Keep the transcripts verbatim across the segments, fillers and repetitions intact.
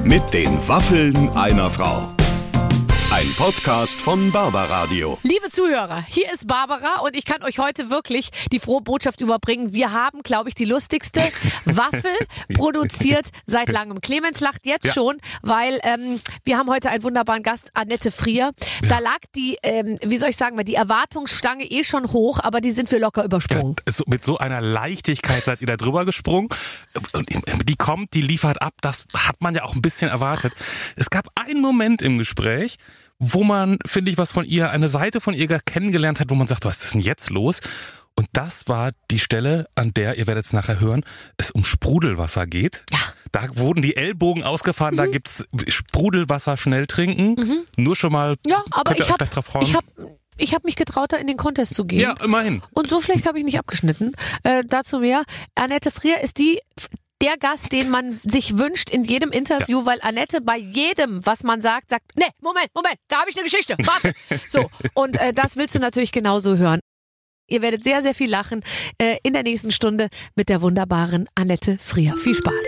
Mit den Waffeln einer Frau. Ein Podcast von Barbaradio. Liebe Zuhörer, hier ist Barbara und ich kann euch heute wirklich die frohe Botschaft überbringen. Wir haben, glaube ich, die lustigste Waffel produziert seit langem. Clemens lacht jetzt ja. schon, weil ähm, wir haben heute einen wunderbaren Gast, Annette Frier. Ja. Da lag die, ähm, wie soll ich sagen, die Erwartungsstange eh schon hoch, aber die sind wir locker übersprungen. Ja, so, mit so einer Leichtigkeit seid ihr da drüber gesprungen. Und die kommt, die liefert ab, das hat man ja auch ein bisschen erwartet. Es gab einen Moment im Gespräch, wo man, finde ich, was von ihr, eine Seite von ihr kennengelernt hat, wo man sagt, was ist denn jetzt los? Und das war die Stelle, an der, ihr werdet es nachher hören, es um Sprudelwasser geht. Ja. Da wurden die Ellbogen ausgefahren, mhm. da gibt's Sprudelwasser schnell trinken. Mhm. Nur schon mal, ja, aber könnt ihr ich euch hab, gleich drauf freuen. Ich hab Ich habe mich getraut, da in den Contest zu gehen. Ja, immerhin. Und so schlecht habe ich nicht abgeschnitten. Äh, dazu mehr. Annette Frier ist die... Der Gast, den man sich wünscht in jedem Interview, ja. weil Annette bei jedem, was man sagt, sagt, ne, Moment, Moment, da habe ich eine Geschichte, warte. So, und äh, das willst du natürlich genauso hören. Ihr werdet sehr, sehr viel lachen äh, in der nächsten Stunde mit der wunderbaren Annette Frier. Viel Spaß.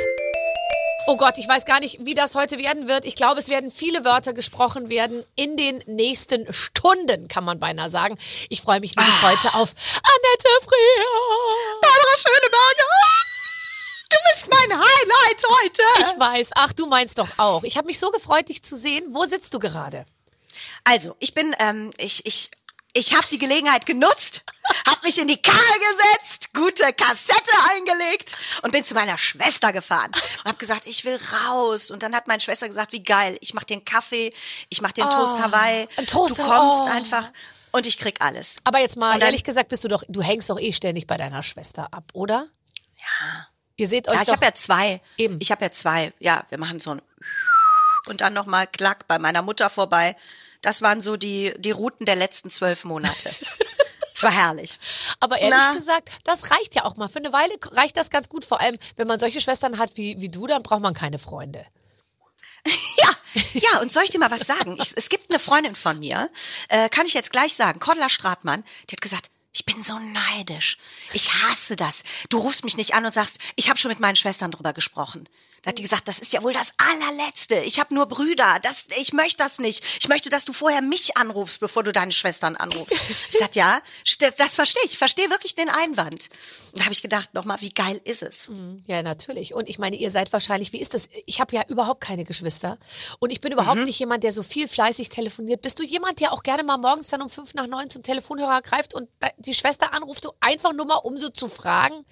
Oh Gott, ich weiß gar nicht, wie das heute werden wird. Ich glaube, es werden viele Wörter gesprochen werden in den nächsten Stunden, kann man beinahe sagen. Ich freue mich nämlich ah. heute auf Annette Frier. Barbara Schöneberger. Du bist mein Highlight heute. Ich weiß. Ach, du meinst doch auch. Ich habe mich so gefreut, dich zu sehen. Wo sitzt du gerade? Also, ich bin, ähm, ich, ich, ich habe die Gelegenheit genutzt, habe mich in die Karre gesetzt, gute Kassette eingelegt und bin zu meiner Schwester gefahren und habe gesagt, ich will raus. Und dann hat meine Schwester gesagt, wie geil, ich mache dir einen Kaffee, ich mache dir einen oh, Toast Hawaii. Ein Toast, du kommst oh. einfach und ich krieg alles. Aber jetzt mal, dann, ehrlich gesagt, bist du doch, du hängst doch eh ständig bei deiner Schwester ab, oder? Ja. Ihr seht euch ja, ich doch habe ja zwei. Eben. Ich habe ja zwei. Ja, wir machen so ein und dann nochmal klack bei meiner Mutter vorbei. Das waren so die, die Routen der letzten zwölf Monate. Es war herrlich. Aber ehrlich Na? gesagt, das reicht ja auch mal. Für eine Weile reicht das ganz gut. Vor allem, wenn man solche Schwestern hat wie, wie du, dann braucht man keine Freunde. Ja, ja, und soll ich dir mal was sagen? Ich, es gibt eine Freundin von mir, äh, kann ich jetzt gleich sagen, Cordula Stratmann, die hat gesagt, ich bin so neidisch. Ich hasse das. Du rufst mich nicht an und sagst, ich habe schon mit meinen Schwestern drüber gesprochen. Da hat die gesagt, das ist ja wohl das allerletzte. Ich habe nur Brüder. Das, ich möchte das nicht. Ich möchte, dass du vorher mich anrufst, bevor du deine Schwestern anrufst. Ich sag ja, das verstehe ich. Ich verstehe wirklich den Einwand. Und da habe ich gedacht, nochmal, wie geil ist es? Ja, natürlich. Und ich meine, ihr seid wahrscheinlich, wie ist das? Ich habe ja überhaupt keine Geschwister. Und ich bin überhaupt mhm. nicht jemand, der so viel fleißig telefoniert. Bist du jemand, der auch gerne mal morgens dann um fünf nach neun zum Telefonhörer greift und die Schwester anruft, einfach nur mal, um so zu fragen?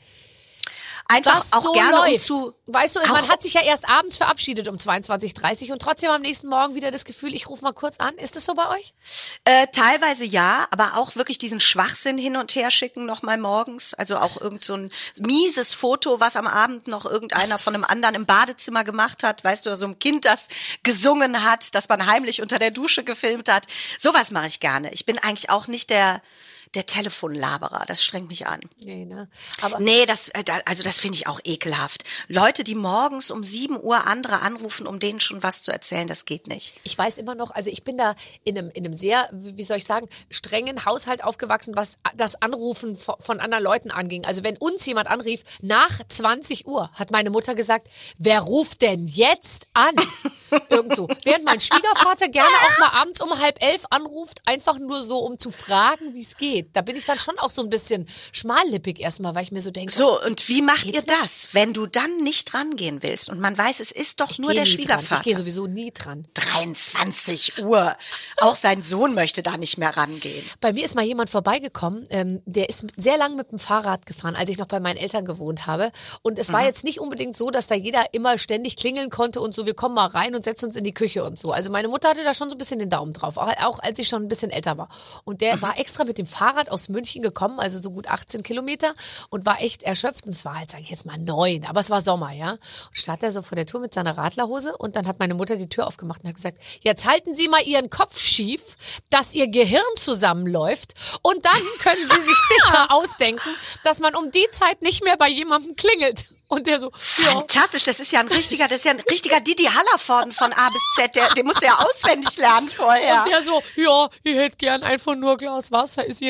Einfach was auch so gerne läuft. um zu... Weißt du, man hat sich ja erst abends verabschiedet um zweiundzwanzig Uhr dreißig und trotzdem am nächsten Morgen wieder das Gefühl, ich rufe mal kurz an. Ist das so bei euch? Äh, teilweise ja, aber auch wirklich diesen Schwachsinn hin und her schicken nochmal morgens. Also auch irgend so ein mieses Foto, was am Abend noch irgendeiner von einem anderen im Badezimmer gemacht hat. Weißt du, so ein Kind, das gesungen hat, das man heimlich unter der Dusche gefilmt hat. Sowas mache ich gerne. Ich bin eigentlich auch nicht der... Der Telefonlaberer, das strengt mich an. Nee, ne? Aber nee, das, also das finde ich auch ekelhaft. Leute, die morgens um sieben Uhr andere anrufen, um denen schon was zu erzählen, das geht nicht. Ich weiß immer noch, also ich bin da in einem, in einem sehr, wie soll ich sagen, strengen Haushalt aufgewachsen, was das Anrufen von anderen Leuten anging. Also wenn uns jemand anrief, nach zwanzig Uhr, hat meine Mutter gesagt, wer ruft denn jetzt an? Irgend so. Während mein Schwiegervater gerne auch mal abends um halb elf anruft, einfach nur so, um zu fragen, wie es geht. Da bin ich dann schon auch so ein bisschen schmallippig erstmal, weil ich mir so denke. So, und wie macht ihr das, wenn du dann nicht rangehen willst und man weiß, es ist doch ich nur der Schwiegervater? Dran. Ich gehe sowieso nie dran. dreiundzwanzig Uhr. Auch sein Sohn möchte da nicht mehr rangehen. Bei mir ist mal jemand vorbeigekommen, ähm, der ist sehr lang mit dem Fahrrad gefahren, als ich noch bei meinen Eltern gewohnt habe. Und es war mhm. jetzt nicht unbedingt so, dass da jeder immer ständig klingeln konnte und so, wir kommen mal rein und setzen uns in die Küche und so. Also meine Mutter hatte da schon so ein bisschen den Daumen drauf, auch, auch als ich schon ein bisschen älter war. Und der mhm. war extra mit dem Fahrrad aus München gekommen, also so gut achtzehn Kilometer und war echt erschöpft. Und es war halt, sage ich jetzt mal, neun, aber es war Sommer, ja. Und stand er so vor der Tür mit seiner Radlerhose und dann hat meine Mutter die Tür aufgemacht und hat gesagt, jetzt halten Sie mal Ihren Kopf schief, dass Ihr Gehirn zusammenläuft und dann können Sie sich sicher ausdenken, dass man um die Zeit nicht mehr bei jemandem klingelt. Und der so, ja. Fantastisch, das ist ja ein richtiger, das ist ja ein richtiger Didi Hallervorden von A bis Z, der, den musst du ja auswendig lernen vorher. Und der so, ja, ich hätte gern einfach nur ein Glas Wasser, ist Ihre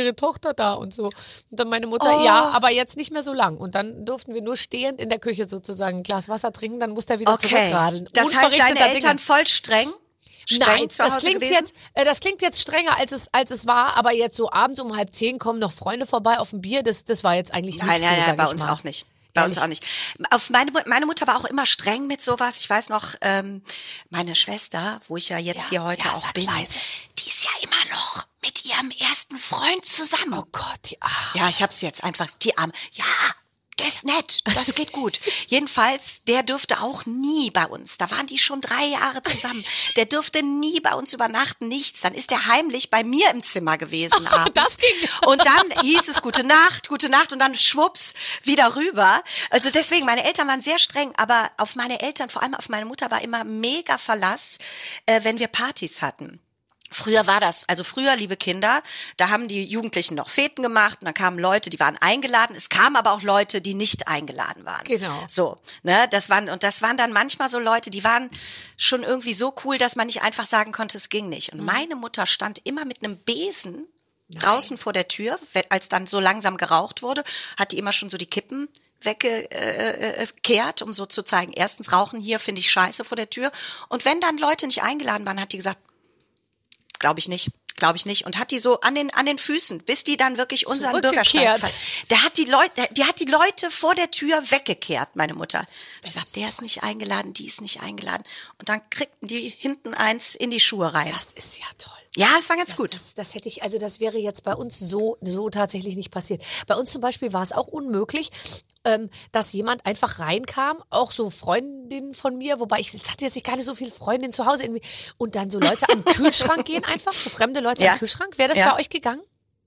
ihre Tochter da und so. Und dann meine Mutter, Oh. ja, aber jetzt nicht mehr so lang. Und dann durften wir nur stehend in der Küche sozusagen ein Glas Wasser trinken, dann musste er wieder Okay. zurückradeln. Das heißt, Unverrichteter deine Eltern Dinge. voll streng? Streng Nein, zu das Hause klingt, gewesen? jetzt, äh, das klingt jetzt strenger, als es, als es war, aber jetzt so abends um halb zehn kommen noch Freunde vorbei auf ein Bier, das, das war jetzt eigentlich nicht Nein, so, nein, nein, sag bei ich uns mal. auch nicht. Bei uns auch nicht. Auf meine, Mu- meine Mutter war auch immer streng mit sowas. Ich weiß noch, ähm, meine Schwester, wo ich ja jetzt Ja, hier heute ja, auch sag's bin, leise. die ist ja immer noch mit ihrem ersten Freund zusammen. Oh Gott, die Arme. Ja, ich hab's jetzt einfach, die Arme. Ja, der ist nett, das geht gut. Jedenfalls, der dürfte auch nie bei uns. Da waren die schon drei Jahre zusammen. Der dürfte nie bei uns übernachten, nichts. Dann ist er heimlich bei mir im Zimmer gewesen abends. Das ging. Und dann hieß es gute Nacht, gute Nacht und dann schwupps wieder rüber. Also deswegen, meine Eltern waren sehr streng, aber auf meine Eltern, vor allem auf meine Mutter war immer mega Verlass, äh, wenn wir Partys hatten. Früher war das, also früher, liebe Kinder, da haben die Jugendlichen noch Feten gemacht und dann kamen Leute, die waren eingeladen. Es kamen aber auch Leute, die nicht eingeladen waren. Genau. So, ne, das waren, und das waren dann manchmal so Leute, die waren schon irgendwie so cool, dass man nicht einfach sagen konnte, es ging nicht. Und meine Mutter stand immer mit einem Besen draußen vor der Tür, wenn- als dann so langsam geraucht wurde, hat die immer schon so die Kippen weggekehrt, um so zu zeigen, erstens, Rauchen hier finde ich scheiße vor der Tür. Und wenn dann Leute nicht eingeladen waren, hat die gesagt, glaube ich nicht, glaube ich nicht. Und hat die so an den, an den Füßen, bis die dann wirklich unseren Bürgersteig Zurückgekehrt. ver- Der hat die Leute, die hat die Leute vor der Tür weggekehrt, meine Mutter. Ich sag, der ist nicht eingeladen, die ist nicht eingeladen. Und dann kriegten die hinten eins in die Schuhe rein. Das ist ja toll. Ja, das war ganz Das, gut. Das, das hätte ich, also das wäre jetzt bei uns so, so tatsächlich nicht passiert. Bei uns zum Beispiel war es auch unmöglich, ähm, dass jemand einfach reinkam, auch so Freundinnen von mir, wobei ich jetzt hatte jetzt nicht gar nicht so viele Freundinnen zu Hause irgendwie, und dann so Leute an den Kühlschrank gehen einfach, so fremde Leute Ja. an den Kühlschrank. Wäre das Ja. bei euch gegangen?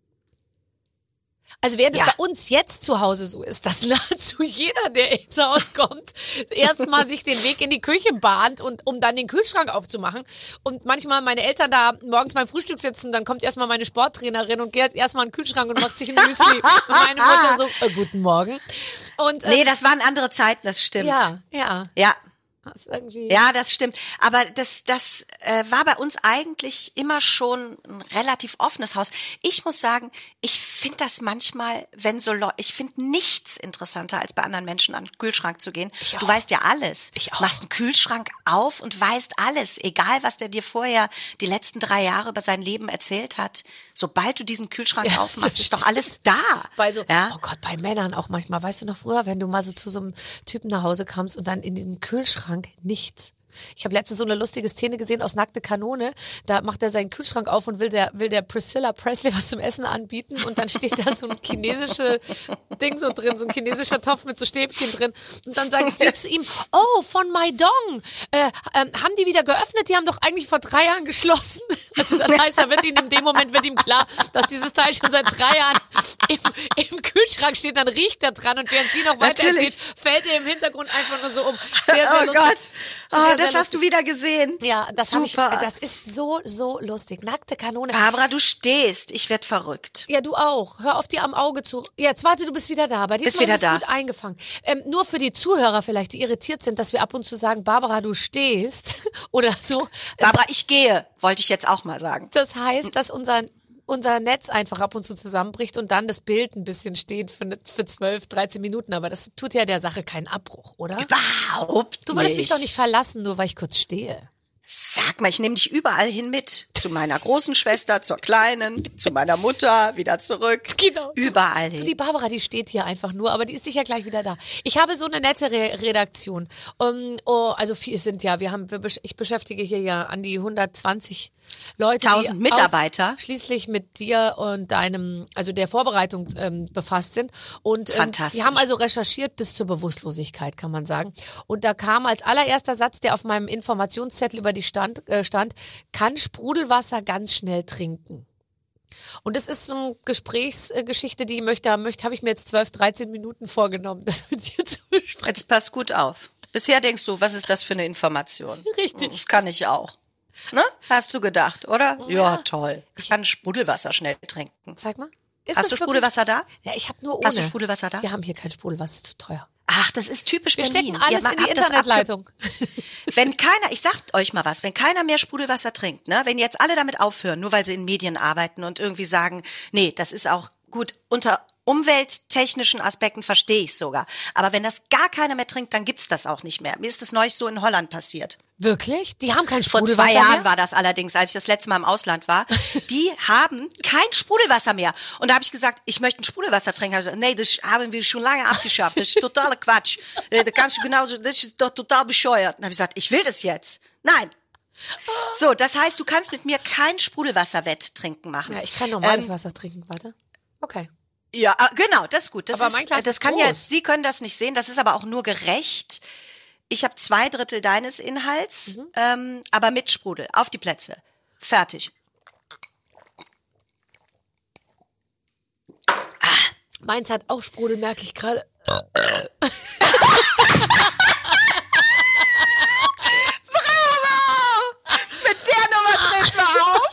Also während Ja. es bei uns jetzt zu Hause so ist, dass nahezu jeder, der ins Haus kommt, erstmal sich den Weg in die Küche bahnt, und um dann den Kühlschrank aufzumachen. Und manchmal meine Eltern da morgens beim Frühstück sitzen, dann kommt erstmal meine Sporttrainerin und geht erstmal in den Kühlschrank und macht sich ein Müsli. Und meine Mutter so, äh, guten Morgen. Und, Nee, ähm, das waren andere Zeiten, das stimmt. ja, ja. Ja. Das ist irgendwie. Ja, das stimmt. Aber das, das äh, war bei uns eigentlich immer schon ein relativ offenes Haus. Ich muss sagen, ich finde das manchmal, wenn so Leute, ich finde nichts interessanter, als bei anderen Menschen an den Kühlschrank zu gehen. Ich Du auch. weißt ja alles. Ich auch. Machst einen Kühlschrank auf und weißt alles, egal was der dir vorher die letzten drei Jahre über sein Leben erzählt hat. Sobald du diesen Kühlschrank Ja, aufmachst, das ist doch alles da. Bei so, ja? oh Gott, bei Männern auch manchmal. Weißt du noch früher, wenn du mal so zu so einem Typen nach Hause kamst und dann in den Kühlschrank nichts. Ich habe letztens so eine lustige Szene gesehen aus Nackte Kanone. Da macht er seinen Kühlschrank auf und will der, will der Priscilla Presley was zum Essen anbieten. Und dann steht da so ein chinesisches Ding so drin, so ein chinesischer Topf mit so Stäbchen drin. Und dann sagt sie zu ihm, oh, von Maidong. Äh, ähm, haben die wieder geöffnet? Die haben doch eigentlich vor drei Jahren geschlossen. Also das heißt, da wird ihm in dem Moment wird ihm klar, dass dieses Teil schon seit drei Jahren im, im Kühlschrank steht. Dann riecht er dran und während sie noch weiter Natürlich. erzählt, fällt er im Hintergrund einfach nur so um. Sehr, sehr Oh lustig. Gott, oh, Sehr, sehr das hast lustig. du wieder gesehen. Ja, das habe ich. Super. Das ist so, so lustig. Nackte Kanone. Barbara, du stehst. Ich werd verrückt. Ja, du auch. Hör auf, dir am Auge zu. Jetzt warte, du bist wieder da. Bei Bist diesmal wieder bist da. gut eingefangen. Ähm, nur für die Zuhörer vielleicht, die irritiert sind, dass wir ab und zu sagen, Barbara, du stehst oder so. Es, Barbara, ich gehe, wollte ich jetzt auch mal sagen. das heißt, dass unser unser Netz einfach ab und zu zusammenbricht und dann das Bild ein bisschen steht für, ne- für zwölf, dreizehn Minuten. Aber das tut ja der Sache keinen Abbruch, oder? Überhaupt Du würdest mich nicht. doch nicht verlassen, nur weil ich kurz stehe. Sag mal, ich nehme dich überall hin mit. Zu meiner großen Schwester, zur kleinen, zu meiner Mutter, wieder zurück. Genau. Überall Du, hin. die Barbara, die steht hier einfach nur, aber die ist sicher gleich wieder da. Ich habe so eine nette Re Redaktion. Um, oh, also viel sind ja, wir haben, wir, besch- ich beschäftige hier ja an die hundertzwanzig Leute, Tausend die Mitarbeiter. schließlich mit dir und deinem, also der Vorbereitung ähm, befasst sind. Und ähm, Fantastisch. die haben also recherchiert bis zur Bewusstlosigkeit, kann man sagen. Und da kam als allererster Satz, der auf meinem Informationszettel über die stand, äh, stand, kann Sprudelwasser ganz schnell trinken. Und das ist so eine Gesprächsgeschichte, die möchte, möchte habe ich mir jetzt zwölf, dreizehn Minuten vorgenommen, das mit dir zu besprechen. Jetzt pass gut auf. Bisher denkst du, was ist das für eine Information? Richtig. Das kann ich auch. Ne? Hast du gedacht, oder? Ja, Ja. toll. Ich kann Sprudelwasser schnell trinken. Zeig mal. Ist Hast das du wirklich- Sprudelwasser da? Ja, ich habe nur ohne. Hast du Sprudelwasser da? Wir haben hier kein Sprudelwasser, ist zu teuer. Ach, das ist typisch Wir Berlin. stecken alles Ihr in die habt das Internetleitung. abge- Wenn keiner, ich sag euch mal was, wenn keiner mehr Sprudelwasser trinkt, ne, wenn jetzt alle damit aufhören, nur weil sie in Medien arbeiten und irgendwie sagen, nee, das ist auch gut, unter umwelttechnischen Aspekten verstehe ich sogar. Aber wenn das gar keiner mehr trinkt, dann gibt's das auch nicht mehr. Mir ist das neulich so in Holland passiert. Wirklich? Die haben kein Vor Sprudelwasser zwei Jahren mehr? war das allerdings, als ich das letzte Mal im Ausland war. Die haben kein Sprudelwasser mehr. Und da habe ich gesagt, ich möchte ein Sprudelwasser trinken. Hab ich gesagt, nee, das haben wir schon lange abgeschafft. Das ist totaler Quatsch. Da kannst du genauso, das ist doch total bescheuert. Und habe ich gesagt, ich will das jetzt. Nein. So, das heißt, du kannst mit mir kein Sprudelwasser-Wetttrinken machen. Ja, ich kann normales Ähm, Wasser trinken, warte. Okay. Ja, ah, genau, das ist gut. Das Aber ist, mein Glas das ist kann groß. jetzt, Sie können das nicht sehen, das ist aber auch nur gerecht. Ich habe zwei Drittel deines Inhalts, Mhm. ähm, aber mit Sprudel. Auf die Plätze. Fertig. Meins hat auch Sprudel, merke ich gerade. Mit der Nummer treten wir auf.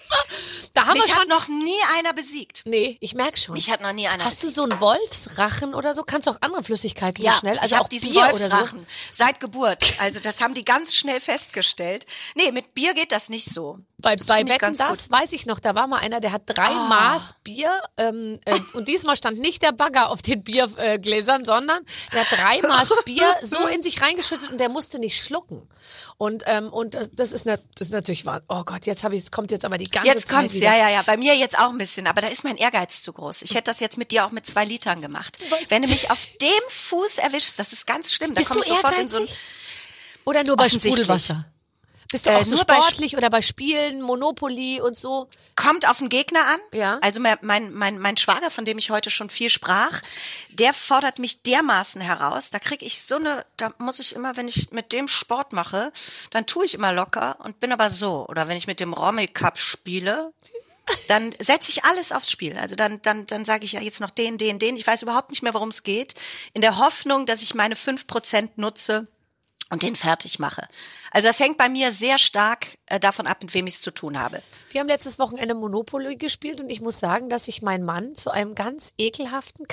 Da haben Mich wir schon. hat noch nie einer besiegt. Nee, ich merke schon. Mich hat noch nie einer Hast du besiegt. so einen Wolfsrachen oder so? Kannst du auch andere Flüssigkeiten Ja, so schnell? Also ich auch habe diesen Bier oder so? Wolfsrachen seit Geburt. Also das haben die ganz schnell festgestellt. Nee, mit Bier geht das nicht so. Bei, Das bei find ich Wetten, ganz das gut. weiß ich noch, da war mal einer, der hat drei Oh. Maß Bier ähm, äh, und diesmal stand nicht der Bagger auf den Biergläsern, äh, Gläsern, sondern der hat drei Maß Bier so in sich reingeschüttet und der musste nicht schlucken. Und ähm, und das das ist, ne, das ist natürlich wahr. Oh Gott, jetzt habe ich, es kommt jetzt aber die ganze Jetzt Zeit kommt's, wieder. ja, ja, ja. Bei mir jetzt auch ein bisschen, aber da ist mein Ehrgeiz zu groß. Ich hätte das jetzt mit dir auch mit zwei Litern gemacht. weißt- Wenn du mich auf dem Fuß erwischst, das ist ganz schlimm. Da Bist komme du ich sofort in so ein. ehrgeizig? Oder nur bei Offensichtlich. Sprudelwasser? Bist du Äh, auch so nur bei Sp- sportlich oder bei Spielen, Monopoly und so? Kommt auf den Gegner an. Ja. Also mein, mein, mein, mein Schwager, von dem ich heute schon viel sprach, der fordert mich dermaßen heraus. Da krieg ich so eine, da muss ich immer, wenn ich mit dem Sport mache, dann tue ich immer locker und bin aber so. Oder wenn ich mit dem Romy Cup spiele, dann setze ich alles aufs Spiel. Also dann, dann, dann sage ich ja jetzt noch den, den, den. Ich weiß überhaupt nicht mehr, worum es geht. In der Hoffnung, dass ich meine fünf Prozent nutze und den fertig mache. Also das hängt bei mir sehr stark äh, davon ab, mit wem ich es zu tun habe. Wir haben letztes Wochenende Monopoly gespielt und ich muss sagen, dass sich mein Mann zu einem ganz ekelhaften,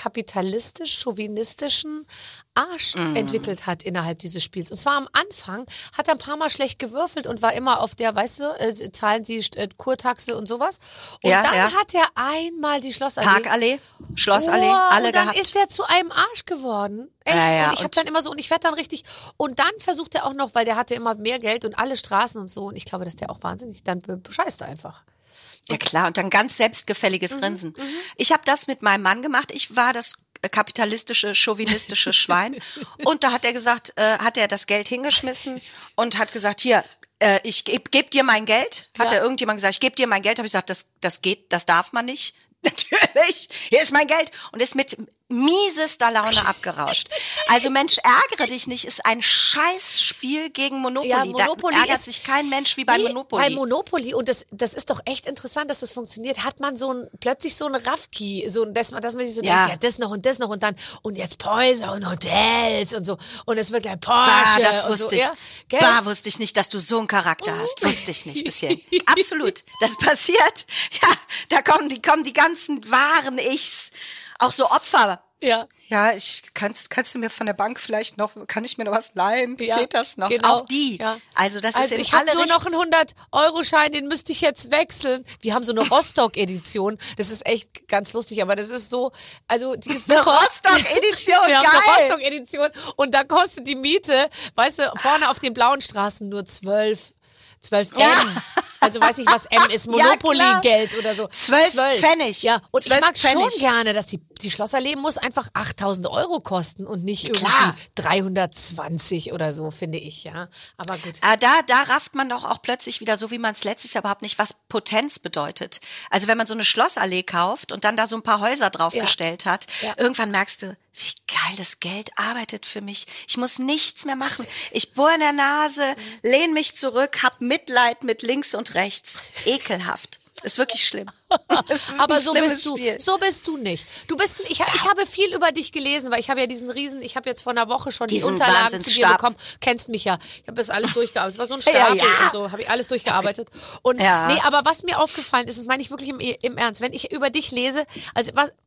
kapitalistisch-chauvinistischen Arsch Mm. entwickelt hat innerhalb dieses Spiels. Und zwar am Anfang hat er ein paar Mal schlecht gewürfelt und war immer auf der, weißt du, äh, zahlen Sie äh, Kurtaxe und sowas. Und Ja, dann ja. hat er einmal die Schlossallee. Parkallee, Schlossallee, Oh, alle und dann gehabt. ist er zu einem Arsch geworden. Echt? Ja, ja, und ich habe und- dann immer so, und ich werde dann richtig, und dann versucht er auch noch, weil der hatte immer mehr Geld und alle Straßen und so, und ich glaube, dass der auch wahnsinnig, dann be- bescheißt er einfach. Ja klar, und dann ganz selbstgefälliges Grinsen. Ich habe das mit meinem Mann gemacht. Ich war das kapitalistische, chauvinistische Schwein. Und da hat er gesagt, äh, hat er das Geld hingeschmissen und hat gesagt, hier, äh, ich geb, geb dir mein Geld. Hat Ja. er irgendjemand gesagt, ich gebe dir mein Geld. Habe ich gesagt, das, das geht, das darf man nicht. Natürlich, hier ist mein Geld. Und ist mit miesester Laune abgerauscht. Also Mensch, ärgere dich nicht, ist ein Scheißspiel gegen Monopoly. Ja, Monopoly da ärgert ist- sich kein Mensch wie bei Nee, Monopoly. Bei Monopoly, und das, das ist doch echt interessant, dass das funktioniert, hat man so ein, plötzlich so ein Raffki, so ein, dass man, dass man sich so Ja. denkt, ja, das noch und das noch und dann, und jetzt Häuser und Hotels und so, und es wird gleich Ah, Porsche das und wusste so, ich. ja, gell? Da wusste ich nicht, dass du so einen Charakter hast. Wusste ich nicht bis hierhin. Absolut. Das passiert. Ja, da kommen die, kommen die ganzen wahren Ichs. Auch so Opfer. Ja. Ja, ich kannst, kannst du mir von der Bank vielleicht noch, kann ich mir noch was leihen? Ja, Geht das noch? genau. Auch die. Ja. Also das Also ist in ich habe alle nur noch Richtungen. einen hundert-Euro-Schein, den müsste ich jetzt wechseln. Wir haben so eine Rostock-Edition. Das ist echt ganz lustig, aber das ist so, also die ist Eine super. Rostock-Edition, Wir haben eine geil. Rostock-Edition und da kostet die Miete, weißt du, vorne auf den blauen Straßen nur zwölf, zwölf M. Ja. Also weiß nicht, was M ist, Ja, klar. Monopoly-Geld oder so. Zwölf Pfennig. Ja, und Zwölf ich mag Pfennig. schon gerne, dass die, die Schlossallee muss einfach achttausend Euro kosten und nicht irgendwie klar. dreihundertzwanzig oder so, finde ich, ja. Aber gut. Ah, da, da rafft man doch auch plötzlich wieder, so wie man es letztes Jahr überhaupt nicht, was Potenz bedeutet. Also wenn man so eine Schlossallee kauft und dann da so ein paar Häuser draufgestellt hat, Ja. irgendwann merkst du, wie geil das Geld arbeitet für mich. Ich muss nichts mehr machen. Ich bohre in der Nase, lehne mich zurück, hab Mitleid mit links und rechts. Ekelhaft. Ist wirklich schlimm. Es ist Aber ein so schlimmes bist du, Spiel. so bist du nicht. Du bist, ich, ich habe viel über dich gelesen, weil ich habe ja diesen Riesen, ich habe jetzt vor einer Woche schon Diesen die Unterlagen zu dir Wahnsinnsstab. bekommen. Kennst mich ja. Ich habe das alles durchgearbeitet. Es war so ein Ja, Stapel ja. und so, habe ich alles durchgearbeitet. Und Ja. nee, aber was mir aufgefallen ist, das meine ich wirklich im, im Ernst, wenn ich über dich lese, also was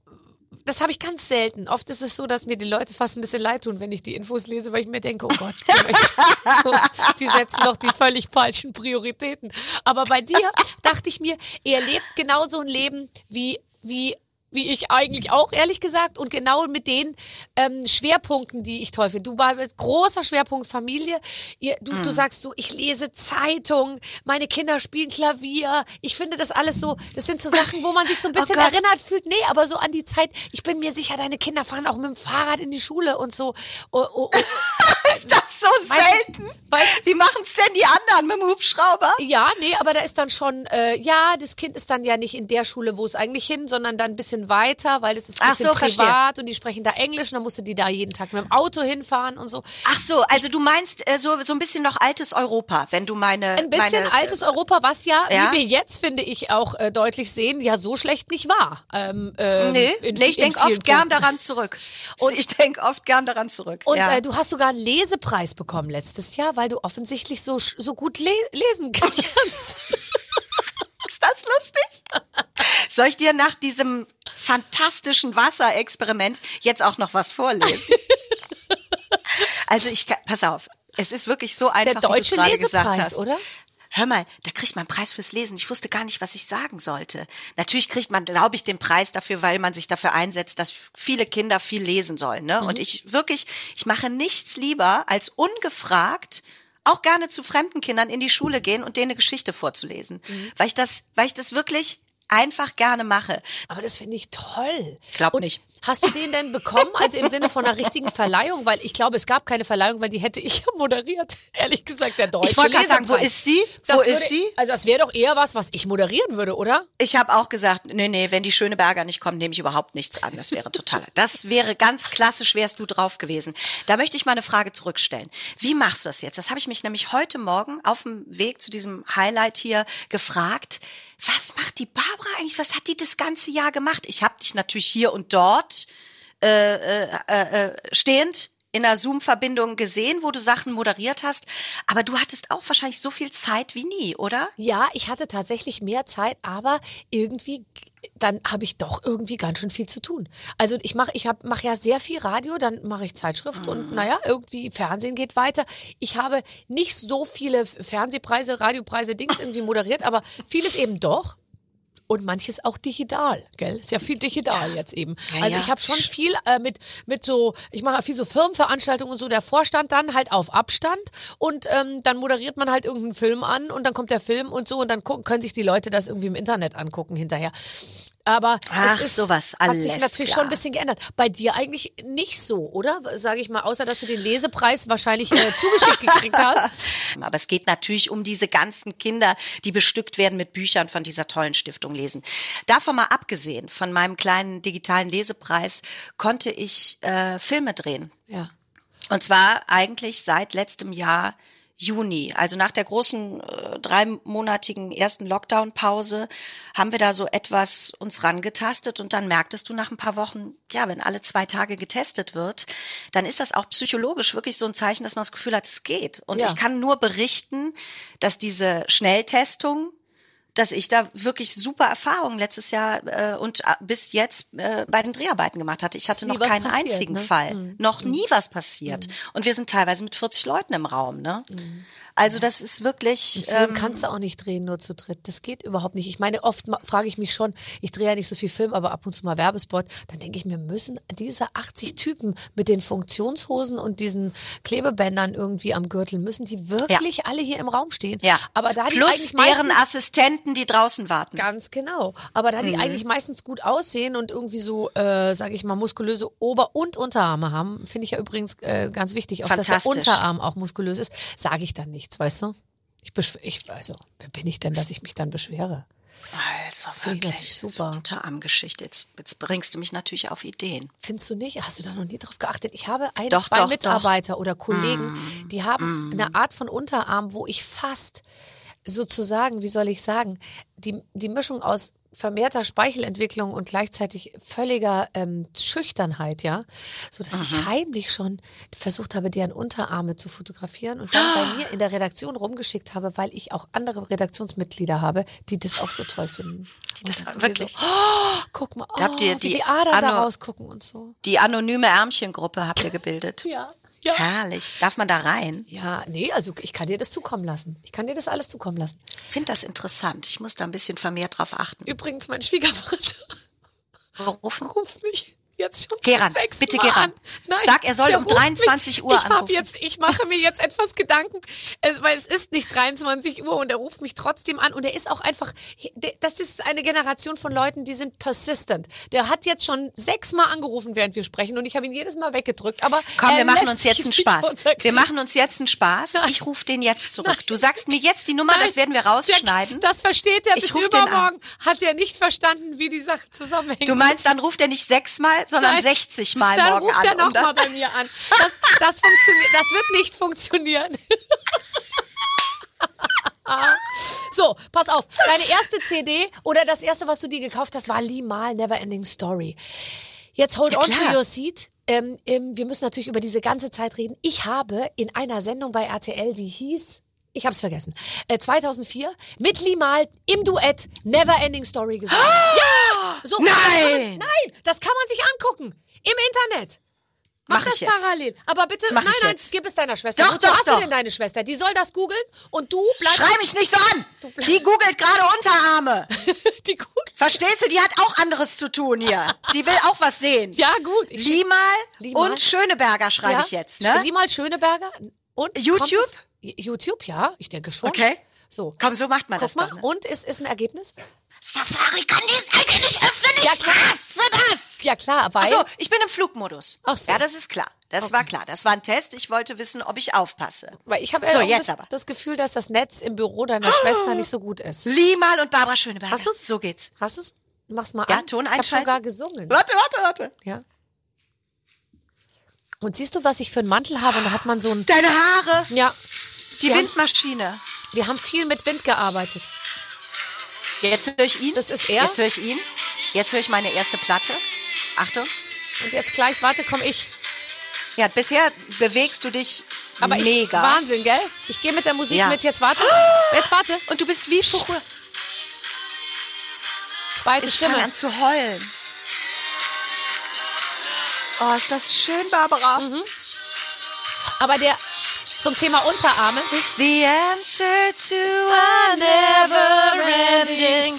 das habe ich ganz selten. Oft ist es so, dass mir die Leute fast ein bisschen leid tun, wenn ich die Infos lese, weil ich mir denke, oh Gott, so, die setzen doch die völlig falschen Prioritäten. Aber bei dir dachte ich mir, er lebt genauso ein Leben wie, wie wie ich eigentlich auch, ehrlich gesagt, und genau mit den ähm, Schwerpunkten, die ich toll finde. Du warst großer Schwerpunkt Familie. Ihr, du, mm. du sagst so, ich lese Zeitung, meine Kinder spielen Klavier. Ich finde das alles so, das sind so Sachen, wo man sich so ein bisschen oh erinnert fühlt. Nee, aber so an die Zeit, ich bin mir sicher, deine Kinder fahren auch mit dem Fahrrad in die Schule und so. Oh, oh, oh. Ist das so selten? Weißt, Wie machen es denn die anderen mit dem Hubschrauber? Ja, nee, aber da ist dann schon, äh, ja, das Kind ist dann ja nicht in der Schule, wo es eigentlich hin, sondern dann ein bisschen weiter, weil es ist ein bisschen so, privat verstehe. Und die sprechen da Englisch und dann musst du die da jeden Tag mit dem Auto hinfahren und so. Ach so, also du meinst äh, so, so ein bisschen noch altes Europa, wenn du meine... Ein bisschen meine, altes Europa, was ja, ja, wie wir jetzt, finde ich, auch äh, deutlich sehen, ja so schlecht nicht war. Ähm, ähm, nee, in, nee, ich denke oft Punkten. gern daran zurück. Und ich denke oft gern daran zurück. Und ja. äh, du hast sogar einen Lesepreis bekommen letztes Jahr, weil du offensichtlich so, so gut le- lesen kannst. Ist das lustig? Soll ich dir nach diesem fantastischen Wasserexperiment jetzt auch noch was vorlesen? Also ich, pass auf, es ist wirklich so einfach, Der deutsche wie du gerade Lesepreis, gesagt hast. Oder? Hör mal, da kriegt man einen Preis fürs Lesen. Ich wusste gar nicht, was ich sagen sollte. Natürlich kriegt man, glaube ich, den Preis dafür, weil man sich dafür einsetzt, dass viele Kinder viel lesen sollen. Ne? Mhm. Und ich wirklich, ich mache nichts lieber, als ungefragt auch gerne zu fremden Kindern in die Schule gehen und denen eine Geschichte vorzulesen. Mhm. Weil ich das, weil ich das wirklich einfach gerne mache. Aber das finde ich toll. Glaub und nicht. Hast du den denn bekommen, also im Sinne von einer richtigen Verleihung? Weil ich glaube, es gab keine Verleihung, weil die hätte ich ja moderiert. Ehrlich gesagt, der deutsche Ich wollte gerade sagen, wo Leserpreis. ist sie? Das Wo würde, ist sie? Also das wäre doch eher was, was ich moderieren würde, oder? Ich habe auch gesagt, nee, nee, wenn die Schöneberger nicht kommen, nehme ich überhaupt nichts an. Das wäre total. Das wäre ganz klassisch, wärst du drauf gewesen. Da möchte ich mal eine Frage zurückstellen. Wie machst du das jetzt? Das habe ich mich nämlich heute Morgen auf dem Weg zu diesem Highlight hier gefragt. Was macht die Barbara eigentlich? Was hat die das ganze Jahr gemacht? Ich habe dich natürlich hier und dort äh, äh, äh, stehend in einer Zoom-Verbindung gesehen, wo du Sachen moderiert hast. Aber du hattest auch wahrscheinlich so viel Zeit wie nie, oder? Ja, ich hatte tatsächlich mehr Zeit, aber irgendwie, dann habe ich doch irgendwie ganz schön viel zu tun. Also ich mache ich hab, mach ja sehr viel Radio, dann mache ich Zeitschrift mhm. und naja, irgendwie Fernsehen geht weiter. Ich habe nicht so viele Fernsehpreise, Radiopreise, Dings irgendwie moderiert, aber vieles eben doch. Und manches auch digital, gell? Ist ja viel digital ja. jetzt eben. Ja, also ja. ich habe schon viel äh, mit mit so, ich mache viel so Firmenveranstaltungen und so, der Vorstand dann halt auf Abstand und ähm, dann moderiert man halt irgendeinen Film an und dann kommt der Film und so und dann gucken, können sich die Leute das irgendwie im Internet angucken hinterher. Aber Ach, es ist, sowas, hat alles sich natürlich klar. schon ein bisschen geändert. Bei dir eigentlich nicht so, oder? Sage ich mal, außer dass du den Lesepreis wahrscheinlich äh, zugeschickt gekriegt hast. Aber es geht natürlich um diese ganzen Kinder, die bestückt werden mit Büchern von dieser tollen Stiftung Lesen. Davon mal abgesehen, von meinem kleinen digitalen Lesepreis, konnte ich äh, Filme drehen. Ja. Und zwar eigentlich seit letztem Jahr Juni, also nach der großen äh, dreimonatigen ersten Lockdown-Pause, haben wir da so etwas uns rangetastet und dann merktest du nach ein paar Wochen, ja, wenn alle zwei Tage getestet wird, dann ist das auch psychologisch wirklich so ein Zeichen, dass man das Gefühl hat, es geht. Und Ja. ich kann nur berichten, dass diese Schnelltestung, dass ich da wirklich super Erfahrungen letztes Jahr äh, und äh, bis jetzt äh, bei den Dreharbeiten gemacht hatte. Ich hatte Ist nie noch was keinen passiert, einzigen ne? Fall. Mhm. Noch nie was passiert. Und wir sind teilweise mit vierzig Leuten im Raum, ne? Mhm. Also das ist wirklich... Einen Film ähm, kannst du auch nicht drehen, nur zu dritt. Das geht überhaupt nicht. Ich meine, oft ma- frage ich mich schon, ich drehe ja nicht so viel Film, aber ab und zu mal Werbespot, dann denke ich mir, müssen diese achtzig Typen mit den Funktionshosen und diesen Klebebändern irgendwie am Gürtel, müssen die wirklich alle hier im Raum stehen? Ja, Aber da die plus eigentlich deren meistens, Assistenten, die draußen warten. Ganz genau. Aber da die Mhm. eigentlich meistens gut aussehen und irgendwie so, äh, sage ich mal, muskulöse Ober- und Unterarme haben, finde ich ja übrigens äh, ganz wichtig, auch dass der Fantastisch. Unterarm auch muskulös ist, sage ich dann nichts, weißt du? Ich, beschw- ich also, wer bin ich denn, dass ich mich dann beschwere? Also Finde ich wirklich, natürlich so super. Unterarmgeschichte. Jetzt, jetzt bringst du mich natürlich auf Ideen. Findest du nicht? Hast du da noch nie drauf geachtet? Ich habe ein, Doch, zwei doch, Mitarbeiter oder Kollegen, Mm, die haben mm. eine Art von Unterarm, wo ich fast sozusagen, wie soll ich sagen, die, die Mischung aus vermehrter Speichelentwicklung und gleichzeitig völliger ähm, Schüchternheit, ja, so dass ich heimlich schon versucht habe, deren Unterarme zu fotografieren und dann bei mir in der Redaktion rumgeschickt habe, weil ich auch andere Redaktionsmitglieder habe, die das auch so toll finden. Die das Und dann wirklich. So, oh, guck mal, oh, Habt ihr wie die die Adern da Anno- rausgucken und so. Die anonyme Ärmchengruppe habt ihr gebildet. Ja, ja. Herrlich. Darf man da rein? Ja, nee, also ich kann dir das zukommen lassen. Ich kann dir das alles zukommen lassen. Ich finde das interessant. Ich muss da ein bisschen vermehrt drauf achten. Übrigens, mein Schwiegervater Rufen? ruft mich jetzt schon Geh zum ran, sechsten bitte Mal geh ran. an. Nein, Sag, er soll der um ruft dreiundzwanzig mich. Uhr ich hab anrufen. Jetzt, ich mache mir jetzt etwas Gedanken, es- weil es ist nicht dreiundzwanzig Uhr und er ruft mich trotzdem an und er ist auch einfach, das ist eine Generation von Leuten, die sind persistent. Der hat jetzt schon sechsmal angerufen, während wir sprechen und ich habe ihn jedes Mal weggedrückt, aber Komm, er wir machen lässt uns jetzt sich einen nicht Spaß. Wir unterkriegen. machen uns jetzt einen Spaß. Nein. Ich rufe den jetzt zurück. Nein. Du sagst mir jetzt die Nummer, das werden wir rausschneiden. Der, das versteht er Ich bis ruf den an. übermorgen. Hat er nicht verstanden, wie die Sache zusammenhängt. Du meinst, dann ruft er nicht sechsmal, sondern Nein. sechzig Mal Dann morgen ruft an. er um nochmal dann- bei mir an. Das, das, funktioniert, das wird nicht funktionieren. So, pass auf. Deine erste C D oder das erste, was du dir gekauft hast, war Limahl Neverending Story. Jetzt hold Ja, on klar. to your seat. Ähm, ähm, wir müssen natürlich über diese ganze Zeit reden. Ich habe in einer Sendung bei R T L, die hieß, ich hab's vergessen, äh, zweitausendvier mit Limahl im Duett Neverending Story gesungen. Ja! So, Nein! Das kann man, nein, das kann man sich angucken. Im Internet. Mach, Mach das ich jetzt. parallel. Aber bitte, Das mach nein, ich nein, jetzt. gib es deiner Schwester. Doch, Wozu doch, hast doch. du denn deine Schwester? Die soll das googeln und du bleibst... Schrei mich nicht so an! Die googelt gerade Unterarme. Die googelt. Verstehst du? Die hat auch anderes zu tun hier. Die will auch was sehen. Ja, gut. Ich, Limahl Limahl. und Schöneberger schreibe ja, ich jetzt, ne? Limahl Schöneberger. Und YouTube? kommt es- YouTube, ja, ich denke schon. Okay. So. Komm, so macht man Guck das mal. doch, ne? Und ist, ist ein Ergebnis? Safari kann die Seite nicht öffnen. Ich Ja, klar. hasse das. Ja, klar, weil... Achso, ich bin im Flugmodus. Ach so. Ja, das ist klar. Das war klar. Das war ein Test. Ich wollte wissen, ob ich aufpasse. Weil ich habe So, äh, auch jetzt das, aber. das Gefühl, dass das Netz im Büro deiner Schwester nicht so gut ist. Limahl und Barbara Schöneberger. Hast du's? So geht's. Hast du es? Mach's mal Ja, an. Ton Ich habe einschalten. sogar gesungen. Warte, warte, warte. Ja. Und siehst du, was ich für einen Mantel habe? Und da hat man so ein... Deine Haare. Ja, Die Wir haben- Windmaschine. wir haben viel mit Wind gearbeitet. Jetzt höre ich ihn. Das ist er. Jetzt höre ich ihn. Jetzt höre ich meine erste Platte. Achtung. Und jetzt gleich, warte, komm ich. Ja, bisher bewegst du dich Aber ich, mega. Wahnsinn, gell? Ich gehe mit der Musik Ja. mit, jetzt warte. Jetzt warte. Und du bist wie früher. Zweite Ich Stimme. fange an zu heulen. Oh, ist das schön, Barbara. Mhm. Aber der zum Thema Unterarme. Is the answer to a never-ending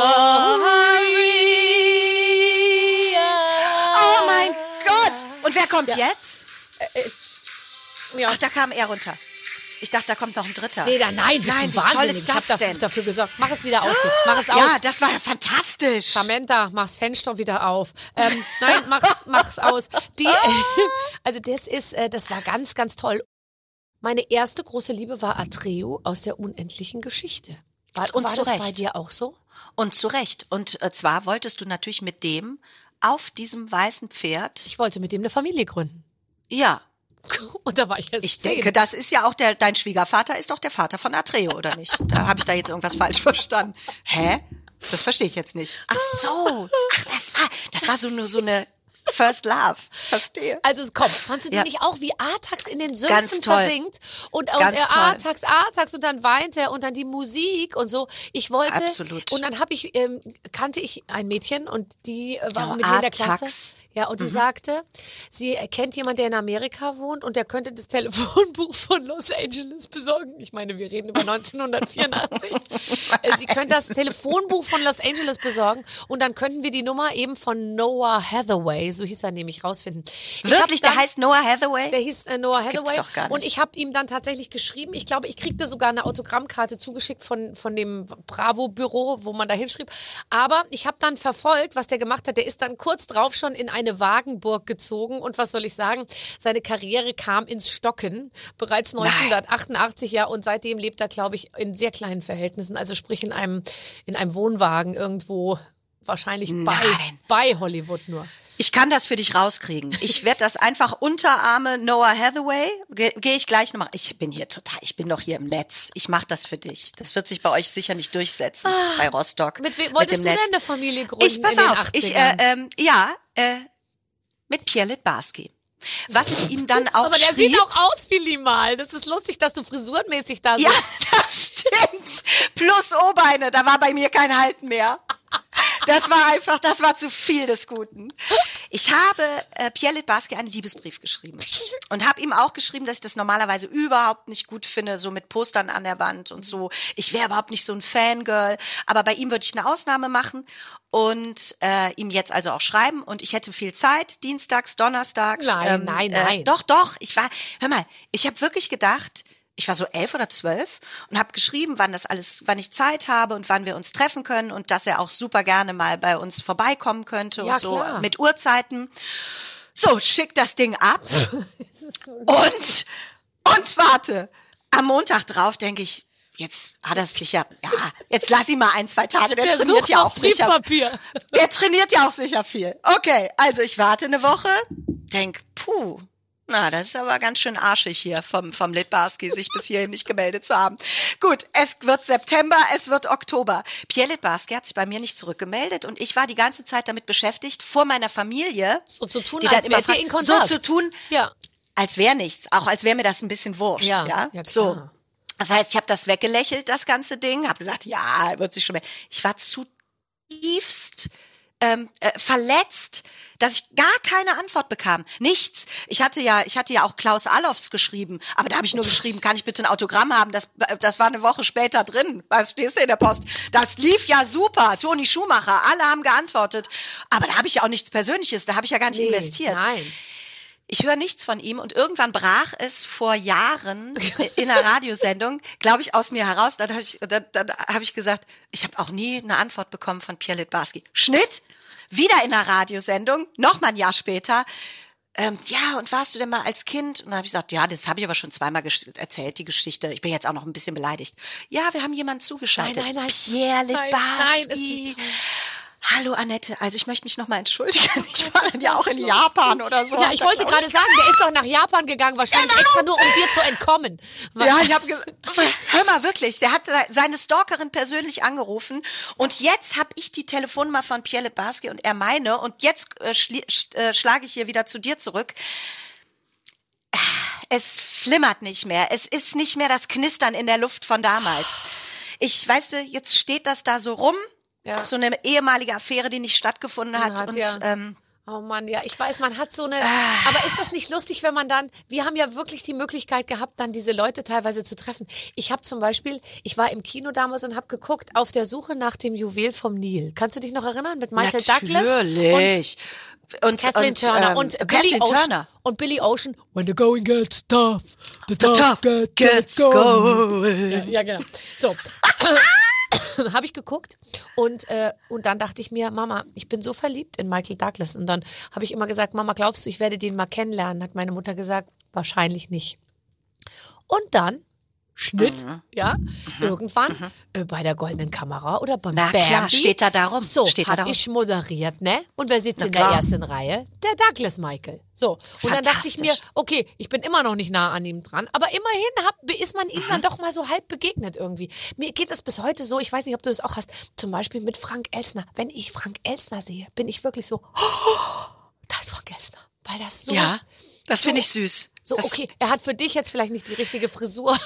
story. Oh mein Gott. Und wer kommt jetzt? Ja. Ach, da kam er runter. Ich dachte, da kommt noch ein dritter. Nee, da, nein, bist Nein, du wie toll wahnsinnig. ist Ich hab das dafür, denn? dafür gesorgt. Mach es wieder aus jetzt. Mach es aus. Ja, das war fantastisch. Samantha, mach's Fenster wieder auf. Ähm, nein, mach's, mach's aus. Die, also das ist, äh, das war ganz, ganz toll. Meine erste große Liebe war Atreo aus der unendlichen Geschichte. War, Und war zu das Recht. bei dir auch so? Und zu Recht. Und äh, zwar wolltest du natürlich mit dem auf diesem weißen Pferd. Ich wollte mit dem eine Familie gründen. Ja, Und da war ich erst ich zehn. denke, das ist ja auch der, dein Schwiegervater ist doch der Vater von Atreo, oder nicht? Da habe ich da jetzt irgendwas falsch verstanden. Hä? Das verstehe ich jetzt nicht. Ach so. Ach, das war, das war so nur so eine First Love. Verstehe. Also komm, fandst du die Ja. nicht auch, wie Artax in den Ganz Sümpfen toll. versinkt? Und, und Ganz er toll. Artax, Artax und dann weint er und dann die Musik und so. Ich wollte, Absolut. und dann habe ich, ähm, kannte ich ein Mädchen und die äh, war Oh, mit mir in der Artax. Klasse. Ja, und die sagte, sie kennt jemanden, der in Amerika wohnt und der könnte das Telefonbuch von Los Angeles besorgen. Ich meine, wir reden über neunzehnhundertvierundachtzig. Äh, sie könnte das Telefonbuch von Los Angeles besorgen und dann könnten wir die Nummer eben von Noah Hathaway, so hieß er nämlich, rausfinden. Ich hab Wirklich, der dann- heißt Noah Hathaway? der hieß äh, Noah Das gibt's Hathaway doch gar nicht. und ich habe ihm dann tatsächlich geschrieben, ich glaube, ich kriegte sogar eine Autogrammkarte zugeschickt von, von dem Bravo-Büro, wo man da hinschrieb, aber ich habe dann verfolgt, was der gemacht hat. Der ist dann kurz drauf schon in eine Wagenburg gezogen und was soll ich sagen, seine Karriere kam ins Stocken, bereits neunzehnhundertachtundachtzig, ja, und seitdem lebt er, glaube ich, in sehr kleinen Verhältnissen, also sprich in einem, in einem Wohnwagen irgendwo, wahrscheinlich bei, Nein. bei Hollywood nur. Ich kann das für dich rauskriegen. Ich werde das einfach Unterarme Noah Hathaway, gehe geh ich gleich nochmal. Ich bin hier total, ich bin doch hier im Netz. Ich mache das für dich. Das wird sich bei euch sicher nicht durchsetzen, ah, bei Rostock. Mit wem wolltest mit dem du Netz. denn eine Familie gründen? Ich, pass in den auf, ich, äh, ähm, ja, äh, mit Pierre Littbarski. Was ich ihm dann auch Aber der schrieb, sieht auch aus wie Limal. Das ist lustig, dass du frisurenmäßig da bist. Ja, das stimmt. Plus O-Beine, da war bei mir kein Halten mehr. Das war einfach, das war zu viel des Guten. Ich habe äh, Pierre Littbarski einen Liebesbrief geschrieben und habe ihm auch geschrieben, dass ich das normalerweise überhaupt nicht gut finde, so mit Postern an der Wand und so. Ich wäre überhaupt nicht so ein Fangirl, aber bei ihm würde ich eine Ausnahme machen und äh, ihm jetzt also auch schreiben und ich hätte viel Zeit, dienstags, donnerstags. Nein, ähm, nein, äh, nein. Doch, doch, ich war, hör mal, ich habe wirklich gedacht, ich war so elf oder zwölf und habe geschrieben, wann das alles, wann ich Zeit habe und wann wir uns treffen können und dass er auch super gerne mal bei uns vorbeikommen könnte Ja, und so klar. mit Uhrzeiten. So, schick das Ding ab und und warte. Am Montag drauf denke ich, jetzt hat er es sicher, ja, jetzt lass ihn mal ein, zwei Tage, der, Der trainiert sucht ja noch auch sicher. Briefpapier. Der trainiert ja auch sicher viel. Okay, also ich warte eine Woche, denk, puh, na, das ist aber ganz schön arschig hier vom, vom Littbarski, sich bis hierhin nicht gemeldet zu haben. Gut, es wird September, es wird Oktober. Pierre Littbarski hat sich bei mir nicht zurückgemeldet und ich war die ganze Zeit damit beschäftigt, vor meiner Familie, So zu tun, die dann als immer wärt ihr fragt, in Kontakt. so zu tun, Ja. als wäre nichts, auch als wäre mir das ein bisschen wurscht. Ja, Ja, ja, klar. so. Das heißt, ich habe das weggelächelt, das ganze Ding, habe gesagt, ja, er wird sich schon mehr. Ich war zutiefst ähm, äh, verletzt, dass ich gar keine Antwort bekam. Nichts. Ich hatte ja, ich hatte ja auch Klaus Allofs geschrieben, aber da habe ich nur geschrieben, kann ich bitte ein Autogramm haben? Das, das war eine Woche später drin. Was stehst du in der Post? Das lief ja super. Toni Schumacher, alle haben geantwortet. Aber da habe ich ja auch nichts Persönliches, da habe ich ja gar nicht Nee, investiert. Nein. Ich höre nichts von ihm und irgendwann brach es vor Jahren in einer Radiosendung, glaube ich, aus mir heraus. Dann habe ich, dann, dann hab ich gesagt, ich habe auch nie eine Antwort bekommen von Pierre Littbarski. Schnitt, wieder in einer Radiosendung, noch mal ein Jahr später. Ähm, ja, und warst du denn mal als Kind? Und dann habe ich gesagt, ja, das habe ich aber schon zweimal gesch- erzählt, die Geschichte. Ich bin jetzt auch noch ein bisschen beleidigt. Ja, wir haben jemanden zugeschaltet. Nein, nein, nein. Pierre Nein, nein, ist Littbarski. das toll. Hallo Annette, also ich möchte mich nochmal entschuldigen. Ich war dann ja auch in Japan oder so. Ja, ich wollte gerade sagen, der ist doch nach Japan gegangen, wahrscheinlich Genau. extra nur, um dir zu entkommen. Ja, ich habe gesagt, hör mal wirklich, der hat seine Stalkerin persönlich angerufen und jetzt habe ich die Telefonnummer von Pierre Littbarski und er meine und jetzt äh, schli- sch- äh, schlage ich hier wieder zu dir zurück. Es flimmert nicht mehr, es ist nicht mehr das Knistern in der Luft von damals. Ich, weißt du, jetzt steht das da so rum, Ja. so eine ehemalige Affäre, die nicht stattgefunden hat, Hat und ja. ähm, Oh Mann, ja, ich weiß, man hat so eine, Ah. aber ist das nicht lustig, wenn man dann, wir haben ja wirklich die Möglichkeit gehabt, dann diese Leute teilweise zu treffen. Ich habe zum Beispiel, ich war im Kino damals und habe geguckt, auf der Suche nach dem Juwel vom Nil. Kannst du dich noch erinnern? Mit Michael Douglas natürlich. Und, und Kathleen und, Turner ähm, und Billy Kathleen Ocean. Turner. Und Billy Ocean, when the going gets tough, the, The tough, tough get, gets going. going. Ja, ja, genau. So. Habe ich geguckt und, äh, und dann dachte ich mir, Mama, ich bin so verliebt in Michael Douglas. Und dann habe ich immer gesagt, Mama, glaubst du, ich werde den mal kennenlernen? Hat meine Mutter gesagt, wahrscheinlich nicht. Und dann, Schnitt, Mhm. ja, irgendwann äh, bei der Goldenen Kamera oder beim Na Bambi. klar, steht da darum. So, Steht da hab darum. ich moderiert, ne? Und wer sitzt Na in der klar. ersten Reihe? Der Douglas Michael. So, und dann dachte ich mir, Fantastisch. okay, ich bin immer noch nicht nah an ihm dran, aber immerhin hab, ist man ihm dann doch mal so halb begegnet irgendwie. Mir geht es bis heute so, ich weiß nicht, ob du das auch hast, zum Beispiel mit Frank Elstner. Wenn ich Frank Elstner sehe, bin ich wirklich so, oh, da ist Frank Elstner. Weil das so... Ja, das so- finde ich süß. So, das okay, er hat für dich jetzt vielleicht nicht die richtige Frisur.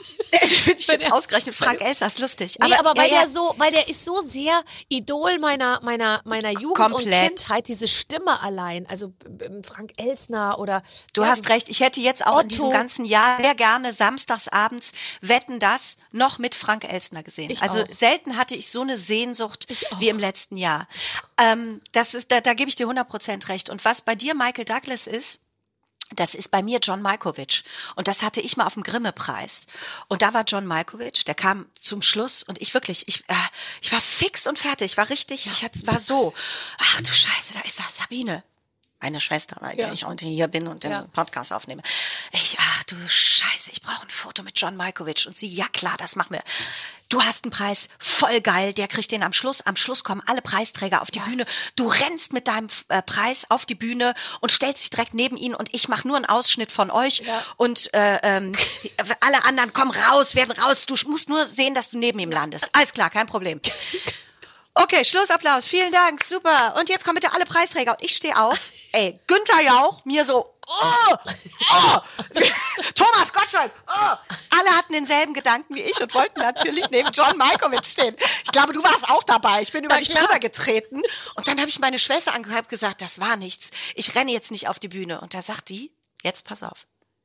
finde ich Wenn jetzt er- ausgerechnet Frank Elstner, ist lustig. Nee, aber, weil ja, der so, weil der ist so sehr Idol meiner, meiner, meiner Jugend Komplett. und Kindheit, diese Stimme allein. Also ähm, Frank Elstner oder. Du ja, hast recht, ich hätte jetzt auch in Otto. diesem ganzen Jahr sehr gerne samstagsabends Wetten, das noch mit Frank Elstner gesehen. Ich also auch. selten hatte ich so eine Sehnsucht Ich auch. wie im letzten Jahr. Ähm, das ist, da, da gebe ich dir hundert Prozent recht. Und was bei dir Michael Douglas ist, das ist bei mir John Malkovich. Und das hatte ich mal auf dem Grimme-Preis. Und da war John Malkovich, der kam zum Schluss und ich wirklich, ich, äh, ich war fix und fertig, ich war richtig, ich hatte, war so, ach du Scheiße, da ist das Sabine. Meine Schwester, weil Ja. ich heute hier bin und den Ja. Podcast aufnehme. Ich, ach du Scheiße, ich brauche ein Foto mit John Malkovich. Und sie, ja klar, das machen wir. Du hast einen Preis, voll geil, der kriegt den am Schluss. Am Schluss kommen alle Preisträger auf die ja. Bühne. Du rennst mit deinem äh, Preis auf die Bühne und stellst dich direkt neben ihn und ich mache nur einen Ausschnitt von euch. Ja. Und äh, ähm, alle anderen kommen raus, werden raus. Du musst nur sehen, dass du neben ihm landest. Alles klar, kein Problem. Okay, Schlussapplaus, vielen Dank, super. Und jetzt kommen bitte alle Preisträger. Und ich stehe auf. Ey, Günther Jauch, mir so, oh, oh. Thomas Gottschalk, oh. Alle hatten denselben Gedanken wie ich und wollten natürlich neben John Malkovich stehen. Ich glaube, du warst auch dabei. Ich bin über dich drüber getreten. Und dann habe ich meine Schwester angehört und gesagt, das war nichts. Ich renne jetzt nicht auf die Bühne. Und da sagt die, jetzt pass auf.